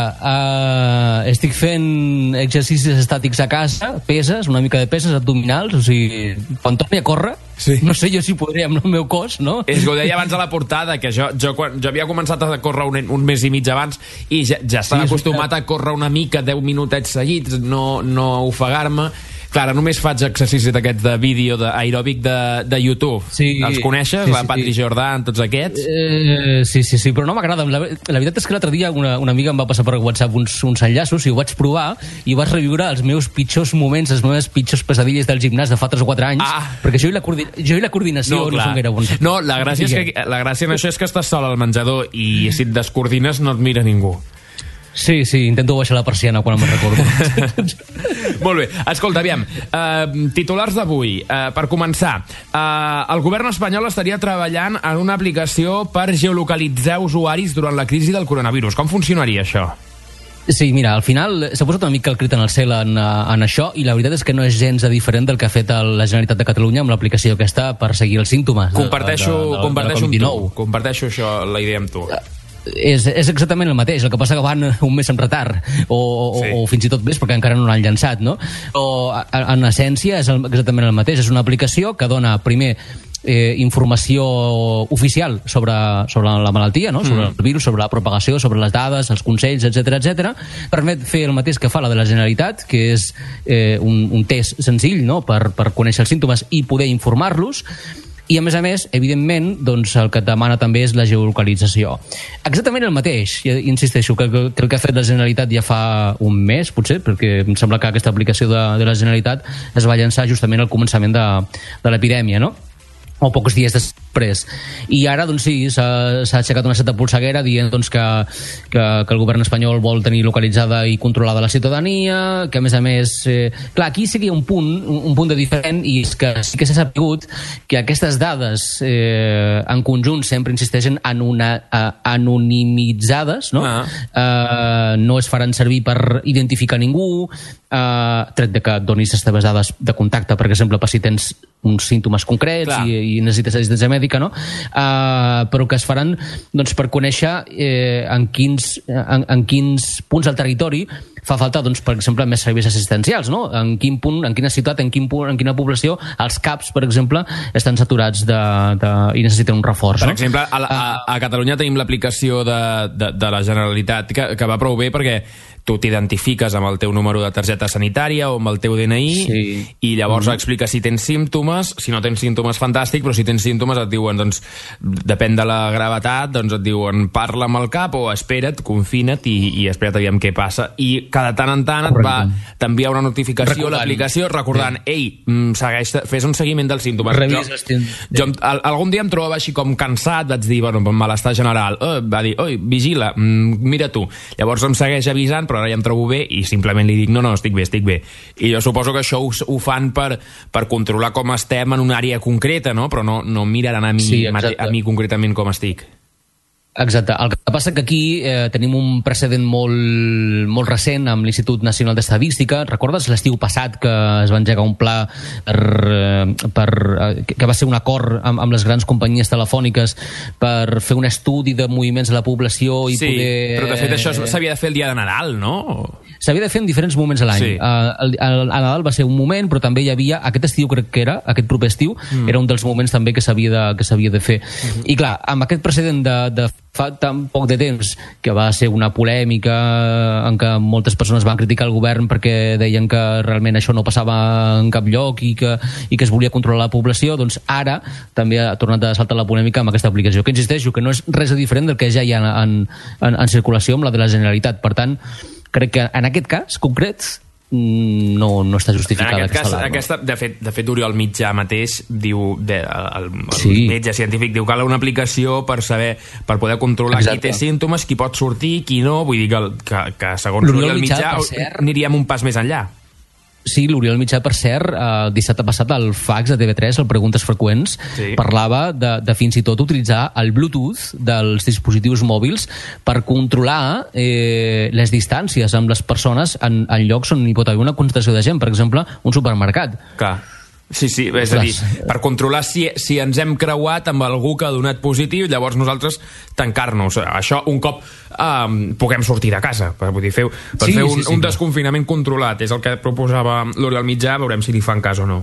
uh, estic fent exercicis estàtics a casa, peses, una mica de peses abdominals, o sigui, quan torni a córrer, sí. No sé jo si podré amb el meu cos, no? És que ho deia abans a la portada, que jo, jo, quan, jo havia començat a córrer un, un mes i mig abans i ja, ja estava sí, acostumat a córrer una mica, deu minutets seguits, no, no ofegar-me. Clar, només faig exercicis d'aquests de vídeo d'aeròbic de, de YouTube. Sí, els coneixes? Sí, sí, la Patri sí. Jordan, tots aquests? Eh, sí, sí, sí, però no m'agrada. La, la veritat és que l'altre dia una, una amiga em va passar per WhatsApp uns, uns enllaços i ho vaig provar i vaig reviure els meus pitjors moments, les meves pitjors pesadilles del gimnàs de fa tres o quatre anys, ah. perquè jo i la, jo i la coordinació no, no són gaire bons. No, la gràcia, és que, la gràcia en això és que estàs sol al menjador i si et descoordines no et mira ningú. Sí, sí, intento baixar la persiana quan me'n recordo. Molt bé, escolta, aviam, uh, titulars d'avui. Uh, per començar, uh, el govern espanyol estaria treballant en una aplicació per geolocalitzar usuaris durant la crisi del coronavirus. Com funcionaria això? Sí, mira, al final s'ha posat una mica el crit en el cel en, en això i la veritat és que no és gens diferent del que ha fet la Generalitat de Catalunya amb l'aplicació aquesta per seguir els símptomes. Comparteixo, de, de, de, comparteixo de amb tu, comparteixo això, la idea amb tu. És, és exactament el mateix, el que passa que van un mes amb retard o, o, sí. o fins i tot més perquè encara no l'han llançat, no? O en essència és exactament el mateix, és una aplicació que dona primer eh, informació oficial sobre, sobre la malaltia, no? Sobre mm. el virus, sobre la propagació, sobre les dades, els consells, etcètera, etcètera. Permet fer el mateix que fa la de la Generalitat, que és eh, un, un test senzill, no? per, per conèixer els símptomes i poder informar-los. I, a més a més, evidentment, doncs, el que et demana també és la geolocalització. Exactament el mateix, ja insisteixo, que, que, que el que ha fet la Generalitat ja fa un mes, potser, perquè em sembla que aquesta aplicació de, de la Generalitat es va llançar justament al començament de, de l'epidèmia, no? O pocs dies després després. I ara, doncs sí, s'ha aixecat una certa polseguera dient doncs, que, que, que el govern espanyol vol tenir localitzada i controlada la ciutadania, que a més a més... Eh, clar, aquí sí que hi ha un punt, un, un punt de diferent, i és que sí que s'ha sabut que aquestes dades eh, en conjunt sempre insisteixen en una eh, anonimitzades, no? Ah. Eh, no es faran servir per identificar ningú, eh, tret de que donis les teves dades de contacte, per exemple, per si tens uns símptomes concrets i, i necessites assistència mèdica, no? Uh, però que es faran doncs, per conèixer eh, en, quins, en, en quins punts del territori fa falta, doncs, per exemple, més serveis assistencials, no? En quin punt, en quina ciutat, en, quin punt, en quina població els C A Ps, per exemple, estan saturats de, de, i necessiten un reforç. Per no? exemple, a, la, a, a Catalunya tenim l'aplicació de, de, de la Generalitat que, que va prou bé perquè tu t'identifiques amb el teu número de targeta sanitària o amb el teu D N I sí. i llavors mm-hmm. explica si tens símptomes, si no tens símptomes fantàstic, però si tens símptomes et diuen, doncs, depèn de la gravetat, doncs et diuen parla amb el cap o espera't, confina't i, i espera't aviam què passa. I cada tant en tant et va t'enviar una notificació a l'aplicació recordant, sí. ei, segueix, fes un seguiment dels símptomes. Revisa, jo, jo, algun dia em trobava així com cansat, vaig dir, bueno, malestar general, oh, va dir, oi, vigila, mira tu. Llavors em segueix avisant, però ara ja em trobo bé i simplement li dic, no, no, estic bé, estic bé. I jo suposo que això ho, ho fan per, per controlar com estem en una àrea concreta, no? Però no, no miraran a mi, sí, a mi concretament com estic. Exacte. El que passa que aquí eh, tenim un precedent molt, molt recent amb l'Institut Nacional d'Estadística. Recordes l'estiu passat que es va engegar un pla per, eh, per, eh, que va ser un acord amb, amb les grans companyies telefòniques per fer un estudi de moviments de la població i sí, poder... Sí, però de fet això s'havia de fer el dia de Nadal, no? S'havia de fer en diferents moments a l'any. Sí. Uh, el, el, a Nadal va ser un moment, però també hi havia, aquest estiu crec que era, aquest proper estiu, mm. era un dels moments també que s'havia de, que s'havia de fer. Mm-hmm. I clar, amb aquest precedent de, de fa tan poc de temps, que va ser una polèmica en què moltes persones van criticar el govern perquè deien que realment això no passava en cap lloc i que, i que es volia controlar la població, doncs ara també ha tornat a saltar la polèmica amb aquesta aplicació, que insisteixo que no és res diferent del que ja hi ha en, en, en circulació amb la de la Generalitat. Per tant, crec que en aquest cas concret no, no està justificada en aquest aquesta cas, aquesta, de fet, de fet Oriol Mitjà mateix diu, de, el, el sí. metge científic diu que cal una aplicació per saber, per poder controlar Exacte. Qui té símptomes, qui pot sortir, qui no, vull dir que, que, que segons Oriol Mitjà, Mitjà aniríem un pas més enllà. Sí, l'Oriol Mitjà, per cert, el dissabte passat al fax de T V tres, el Preguntes Freqüents, sí. parlava de, de fins i tot utilitzar el Bluetooth dels dispositius mòbils per controlar eh, les distàncies amb les persones en, en llocs on hi pot haver una concentració de gent, per exemple, un supermercat. Clar. Sí, sí, és a dir, per controlar si, si ens hem creuat amb algú que ha donat positiu, llavors nosaltres tancar-nos. Això un cop um, puguem sortir de casa, per, vull dir, fer, per sí, fer un, sí, sí, un desconfinament controlat. És el que proposava l'Oriol Mitjà, veurem si li fan cas o no.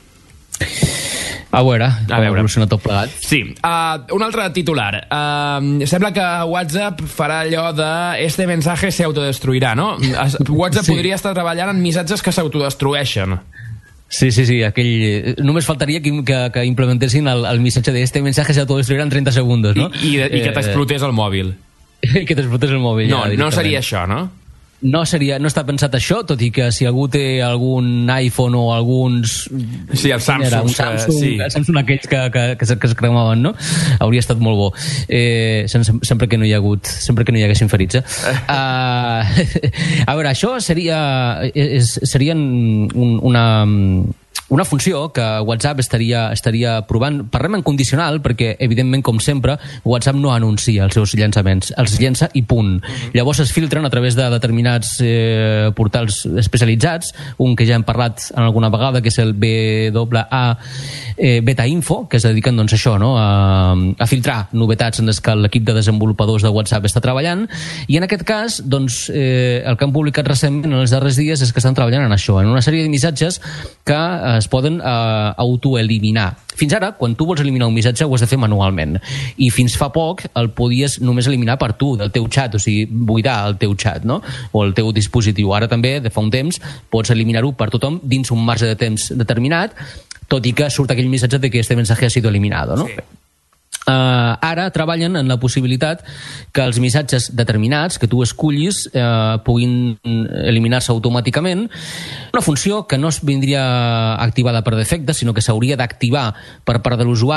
A veure, a veure. Evoluciona tot plegat. Sí. Uh, un altre titular. Uh, sembla que WhatsApp farà allò de este mensaje se autodestruirà, no? WhatsApp sí. podria estar treballant en missatges que s'autodestrueixen. Sí, sí, sí, aquell... Només faltaria que, que, que implementessin el, el missatge de este mensaje se autodestruirà en trenta segundos, no? I, i, i que t'explotés el mòbil. I que t'explotés el mòbil, no, ja, no seria això, no? No, seria, no està pensat això, tot i que si algú té algun iPhone o alguns... Sí, el Samsung. Era, un Samsung, sí. El Samsung aquells que, que, que, que es cremaven, no? Hauria estat molt bo. Eh, sempre que no hi ha hagut... Sempre que no hi haguessin ferits, eh? Uh, a veure, això seria... És, seria un, una... Una funció que WhatsApp estaria, estaria provant, parlem en condicional, perquè, evidentment, com sempre, WhatsApp no anuncia els seus llançaments, els llença i punt. Mm-hmm. Llavors es filtren a través de determinats eh, portals especialitzats, un que ja hem parlat en alguna vegada, que és el B A A eh, Beta Info, que es dediquen, doncs, a això, no? a, a filtrar novetats en les que l'equip de desenvolupadors de WhatsApp està treballant, i en aquest cas, doncs, eh, el que han publicat recentment en els darrers dies és que estan treballant en això, en una sèrie de missatges que eh, es poden uh, autoeliminar. Fins ara, quan tu vols eliminar un missatge, ho has de fer manualment. I fins fa poc el podies només eliminar per tu, del teu xat, o sigui, buidar el teu xat, no? O el teu dispositiu. Ara també, de fa un temps, pots eliminar-ho per tothom dins un marge de temps determinat, tot i que surt aquell missatge de que este mensaje ha sido eliminado, no? Sí. Uh, ara treballen en la possibilitat que els missatges determinats que tu escullis uh, puguin eliminar-se automàticament, una funció que no es vindria activada per defecte, sinó que s'hauria d'activar per part de l'usuari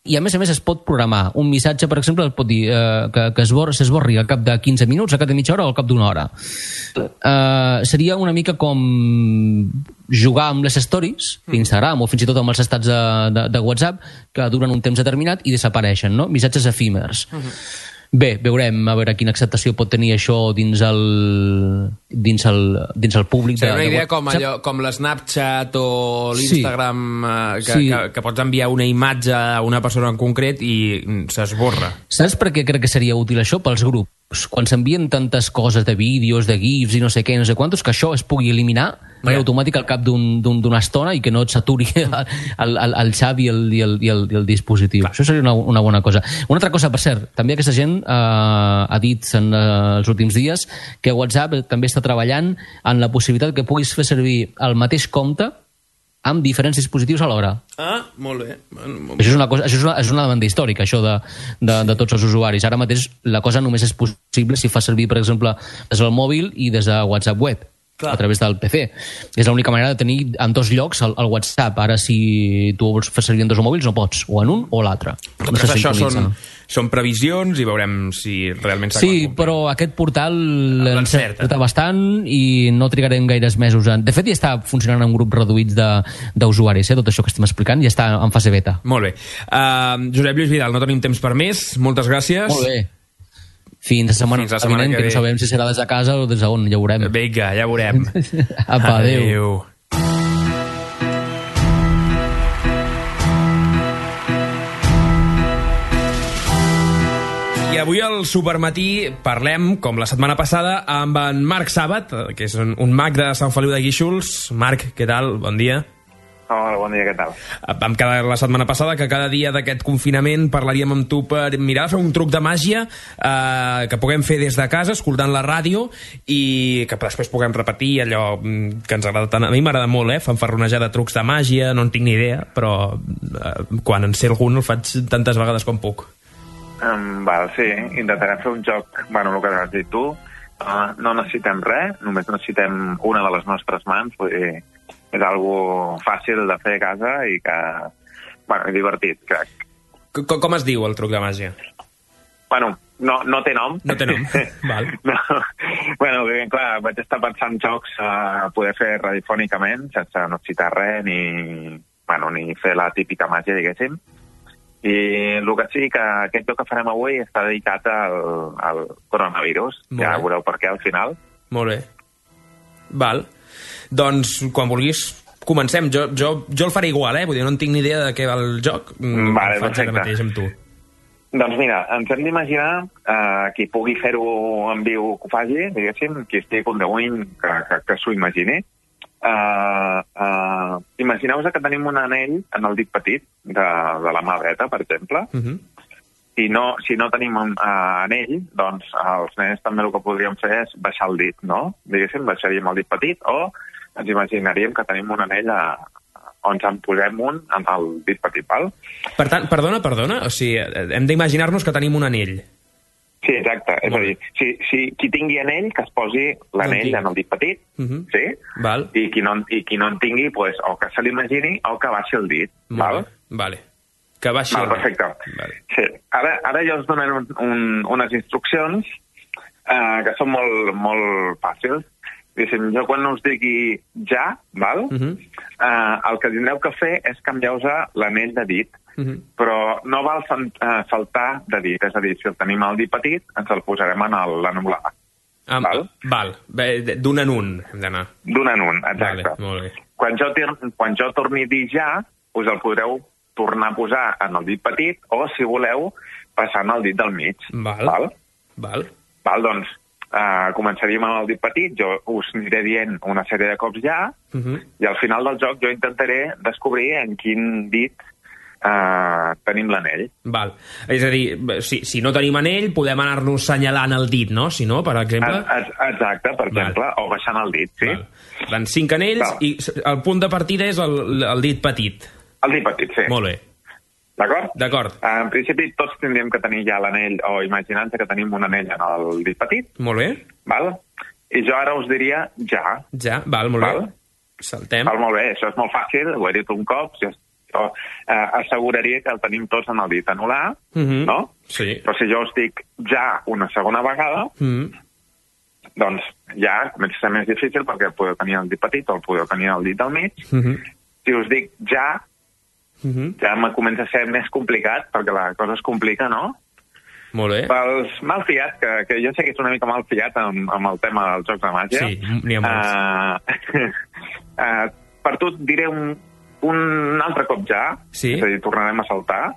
i a més a més es pot programar. Un missatge, per exemple, es pot dir eh, que, que s'esborri al cap de quinze minuts, al cap de mitja hora o al cap d'una hora. Eh, seria una mica com jugar amb les stories d'Instagram o fins i tot amb els estats de, de, de WhatsApp que duren un temps determinat i desapareixen, no? Missatges efímers. Uh-huh. Bé, veurem a veure quina acceptació pot tenir això dins el, dins el, dins el públic. Seria una idea de com, allò, com l'Snapchat o l'Instagram, sí. eh, que, sí. que, que pots enviar una imatge a una persona en concret i s'esborra. Saps per què crec que seria útil això? Pels grups. Quan s'envien tantes coses de vídeos, de gifs i no sé què, no sé quantos, que això es pugui eliminar per yeah. automàtic al cap d'una un, un, estona i que no et saturi el, el, el, el xavi i el, i el, i el, i el dispositiu. Clar. Això seria una, una bona cosa. Una altra cosa, per cert, també aquesta gent eh, ha dit en eh, els últims dies que WhatsApp també està treballant en la possibilitat que puguis fer servir el mateix compte amb diferents dispositius alhora. Ah, molt bé. Molt bé. Això és una cosa, això és una, és una demanda històrica, això de, de, de tots els usuaris. Ara mateix la cosa només és possible si fa servir, per exemple, des del mòbil i des de WhatsApp web. Clar. A través del P C. És l'única manera de tenir en dos llocs el, el WhatsApp. Ara, si tu vols fer servir en dos mòbils, no pots. O en un o l'altre. No sé si això són, són previsions i veurem si realment s'ha Sí, però aquest portal l'encerta bastant i no trigarem gaires mesos. En... De fet, ja està funcionant en grups reduïts d'usuaris, eh? Tot això que estem explicant ja està en fase beta. Molt bé. Uh, Josep Lluís Vidal, no tenim temps per més. Moltes gràcies. Molt bé. Fins la setmana, Fins la setmana vinent, que, que no sabem si serà des de casa o des d'on, ja ho veurem. Vinga, ja veurem. Apa, adéu. adéu. I avui al Supermatí parlem, com la setmana passada, amb en Marc Sàbat, que és un, un mag de Sant Feliu de Guíxols. Marc, què tal? Bon dia. Hola, bon dia, què tal? Vam quedar la setmana passada que cada dia d'aquest confinament parlaríem amb tu per mirar de fer un truc de màgia eh, que puguem fer des de casa, escoltant la ràdio, i que després puguem repetir allò que ens agrada tant. A mi m'agrada molt, eh? Fanfarronejar de trucs de màgia, no en tinc ni idea, però eh, quan en sé algun el faig tantes vegades com puc. Um, val, sí, intentarem fer un joc, bueno, el que has dit tu, uh, no necessitem res, només necessitem una de les nostres mans, vull dir, és algo fàcil de fer a casa i que, bueno, divertit, crec. Com, com es diu el truc de màgia? Bueno, no, no té nom. No té nom, val. No. Bueno, clar, vaig estar pensant jocs a poder fer radiofònicament, sense necessitar res, ni, bueno, ni fer la típica màgia, diguéssim. I el que sí, que aquest joc que farem avui està dedicat al, al coronavirus. Molt ja bé. Veureu per què al final. Molt bé. Val. Doncs, quan vulguis, comencem. Jo, jo, jo el faré igual, eh? Vull dir, no en tinc ni idea de què va el joc. Vale, el faig ara mateix amb tu. Doncs mira, ens hem d'imaginar eh, qui pugui fer-ho en viu que ho faci, diguéssim, qui estigui conduint, que, que, que s'ho imagini. Uh, uh, Imagineu-vos que tenim un anell en el dit petit de, de la mà dreta, per exemple. Uh-huh. Si no, si no tenim un uh, anell, doncs els nens també el que podríem fer és baixar el dit, no? Diguéssim, baixaríem el dit petit, o ens imaginaríem que tenim un anell a, on ens en posem un en el dit petit, val? Per tant, perdona, perdona, o sigui, hem d'imaginar-nos que tenim un anell. Sí, exacte, és a dir, si, si qui tingui anell, que es posi l'anell en el dit petit, uh-huh. sí? Val. I qui no, i qui no en tingui, pues, o que se l'imagini o que baixi el dit, Molt val? Bé. Vale. Que baixi val, perfecte. Vale. Sí. Ara, ara jo us donaré un, un, unes instruccions eh, que són molt, molt fàcils. Diguéssim, jo quan us digui ja, val? Uh-huh. eh, el que tindreu que fer és canviar-vos l'anell de dit. Uh-huh. Però no val saltar de dit, és a dir, si el tenim al dit petit, ens el posarem en l'anular. Ah, val? Val, d'un en un hem d'anar. D'un en un, exacte. Vale, molt bé. Quan jo, quan jo torni a dir ja, us el podreu tornar a posar en el dit petit, o, si voleu, passant el dit del mig. Val. Val? Val. Val, doncs, uh, començaríem amb el dit petit, jo us aniré dient una sèrie de cops ja, uh-huh. i al final del joc jo intentaré descobrir en quin dit Uh, tenim l'anell. Val. És a dir, si, si no tenim anell, podem anar-nos senyalant el dit, no? Si no, per exemple... Exacte, per exemple, Val. O baixant el dit, sí. Val. Van cinc anells Val. I el punt de partida és el, el dit petit. El dit petit, sí. Molt bé. D'acord? D'acord. Uh, en principi, tots tindríem que tenir ja l'anell, o imaginant que tenim un anell en el dit petit. Molt bé. Val? I jo ara us diria ja. Ja, val, molt val? bé. Saltem. Val, molt bé, això és molt fàcil, ho he dit un cop, si jo eh, asseguraria que el tenim tots en el dit anular, Mhm. no? Sí. Però si jo us dic ja una segona vegada, Mm. doncs ja comença a ser més difícil perquè podeu tenir el dit petit o el podeu tenir el dit del mig. Mhm. Si us dic ja, Mhm. ja me comença a ser més complicat perquè la cosa es complica, no? Molt bé. Pels malfiats, que, que jo sé que és una mica malfiat amb, amb el tema dels jocs de màgia. Sí, n'hi ha molts. Uh, uh, per tu et diré un, un altre cop ja, Sí. és a dir, tornarem a saltar.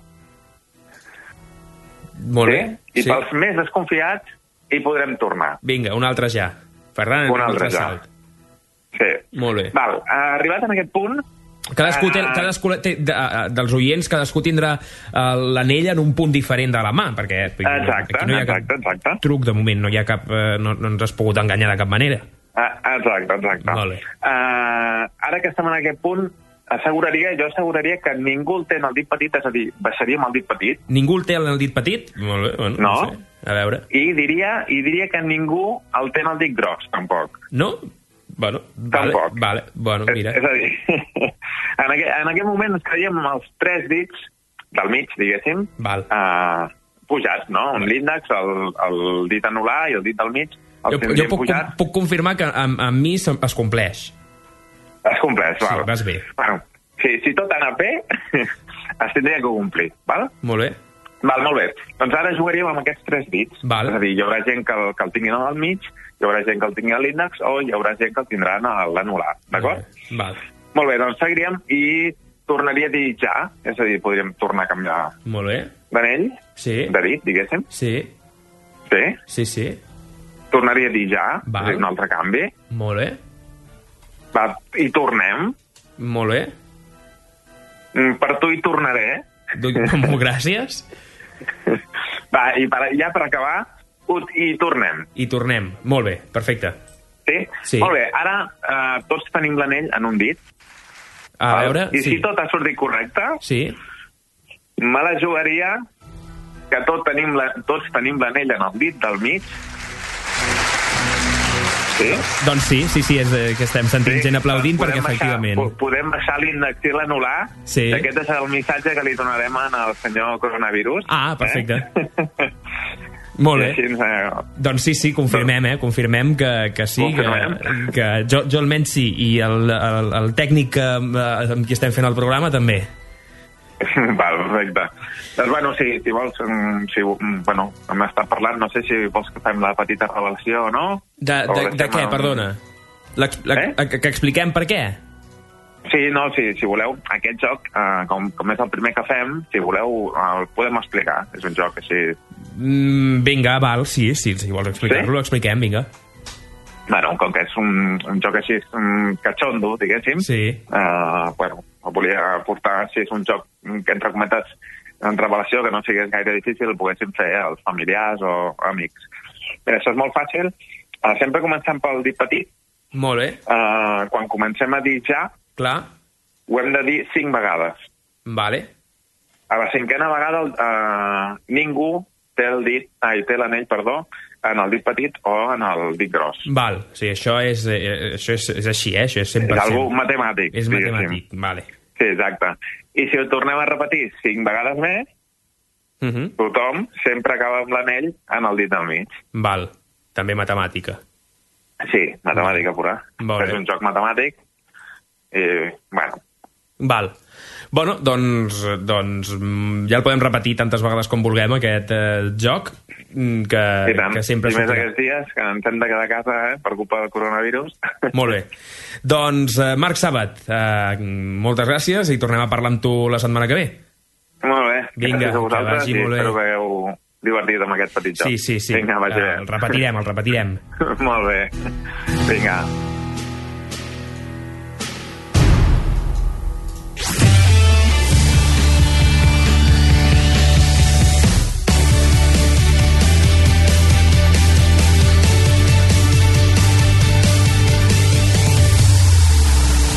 Molt bé. I pels més desconfiats hi podrem tornar. Vinga, un altre ja. Ferran, Un altre ja. salt. Sí. Molt bé. Val, arribat en aquest punt... Cadascú, té, eh, cadascú té, de, de, dels oients, cadascú tindrà uh, l'anell en un punt diferent de la mà, perquè Exacte, aquí no hi ha exacte, cap exacte. truc de moment, no hi ha cap, uh, no, no ens has pogut enganyar de cap manera. Ah, exacte, exacte. Molt bé. Uh, ara que estem en aquest punt, asseguraria, jo asseguraria que ningú el té en el dit petit, és a dir, baixaríem el dit petit. Ningú el té en el dit petit? Molt bé, bueno, no, No. sé. A veure. I diria, i diria que ningú el té en el dit gros, tampoc. No? Bueno, vale, Tampoc. vale, bueno, mira. És, és a dir, en, aquest, en aquest moment ens creiem amb els tres dits del mig, diguéssim, Val. Uh, pujats, no? Un l'índex, el, el dit anular i el dit del mig, els Jo, jo tindríem puc, pujats. puc confirmar que amb, amb mi es es compleix. Es compleix, Sí, val. vas bé. Bueno, si, si tot anà bé, es tindria que complir, val? Molt bé. Val, molt bé. Doncs ara jugaríem amb aquests tres dits. Val. És a dir, hi haurà gent que el, que el tinguin al mig, hi haurà gent que el tingui a l'índex o hi haurà gent que el tindrà a l'anular, d'acord? Val. Molt bé, doncs seguiríem i tornaria a dir ja, és a dir, podríem tornar a canviar Molt bé. d'anell, Sí. de dit, diguéssim. Sí. Sí. Sí, sí. Tornaria a dir ja, Val. és a dir, un altre canvi. Molt bé. Va, i tornem. Molt bé. Mm, Per tu hi tornaré. Molt gràcies. Va, i per, ja per acabar, ut, i tornem. I tornem. Molt bé, perfecte. Sí? Sí. Molt bé, ara eh, tots tenim l'anell en un dit. A val? veure, I sí. si tot ha sortit correcte, Sí. me la jugaria que tot tenim la, tots tenim l'anell en el dit del mig. Sí? Doncs sí, sí, sí, és eh, que estem sentint Sí. gent aplaudint Podem perquè baixar- efectivament... po- Podem baixar l'índex i l'anular. Sí. I aquest és el missatge que li donarem al senyor coronavirus. Ah, perfecte. Eh? Molt I bé. així, eh, Doncs sí, sí, confirmem, eh? Confirmem que, que sí, que, Confirmem. que jo, jo almenys sí, i el, el, el tècnic que, eh, amb qui estem fent el programa també. Val, perfecte. Doncs, bueno, si, si vols, mm, si, mm, bueno, hem estat parlant, no sé si vols que fem la petita revelació o no. De, O de, deixem de què, el- perdona? L'ex- la, Eh? que, que expliquem per què? Sí, no, si, si voleu, aquest joc, eh, com, com és el primer que fem, si voleu, el podem explicar. És un joc així... Mm, vinga, val, sí, sí, si vols explicar-lo, Sí? expliquem, vinga. Bueno, com que és un, un joc així um, catxondo, diguéssim, Sí. eh, bueno, el volia portar, si és un joc que, entre cometes, en revelació, que no sigui gaire difícil, el poguéssim fer als familiars o amics. Bé, això és molt fàcil. Uh, sempre comencem pel dit petit. Molt bé. Uh, quan comencem a dir ja, Clar. ho hem de dir cinc vegades. Vale. A la cinquena vegada uh, ningú té el dit, ai, té l'anell, perdó, en el dit petit o en el dit gros. Val, sí, això és, eh, això és, és així, eh? Això és cent per És cent. algo matemàtic. És diguéssim. matemàtic, vale. Sí, exacte. I si ho tornem a repetir cinc vegades més, Uh -huh. tothom sempre acaba amb l'anell en el dit del mig. Val, també matemàtica. Sí, matemàtica pura. Molt És bé. un joc matemàtic i, bueno, Val. Bueno, doncs, doncs mm, ja el podem repetir tantes vegades com vulguem, aquest eh, joc, mm, que, i tant. que sempre I més sortirà. aquests dies que ens hem de quedar a casa eh, per culpa del coronavirus. Molt bé. Doncs, eh, Marc Sàbat, eh, moltes gràcies i tornem a parlar amb tu la setmana que ve. Molt bé. Vinga, Gràcies a que vosaltres vagi i molt bé. espero que hagueu divertit amb aquest petit joc. Sí, sí, sí. Vinga, vagi Eh, bé. el repetirem, el repetirem. Molt bé. Vinga.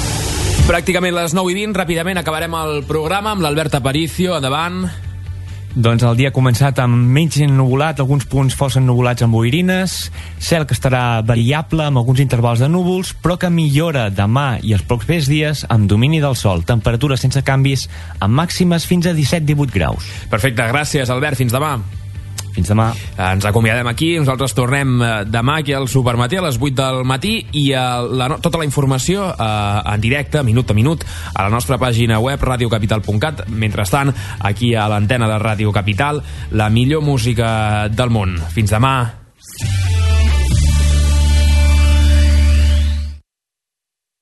Pràcticament les nou i vint, ràpidament acabarem el programa amb l'Albert Aparicio, endavant. Doncs el dia ha començat amb menys ennuvolat, alguns punts força ennubulats amb boirines, cel que estarà variable amb alguns intervals de núvols, però que millora demà i els propers dies amb domini del sol, temperatures sense canvis, amb màximes fins a disset divuit graus. Perfecte, gràcies Albert, fins demà. Fins demà. Ens acomiadem aquí, nosaltres tornem demà aquí al Supermatí a les vuit del matí i la, tota la informació eh, en directe, minut a minut, a la nostra pàgina web radio capital punt cat. Mentrestant, aquí a l'antena de Ràdio Capital, la millor música del món. Fins demà.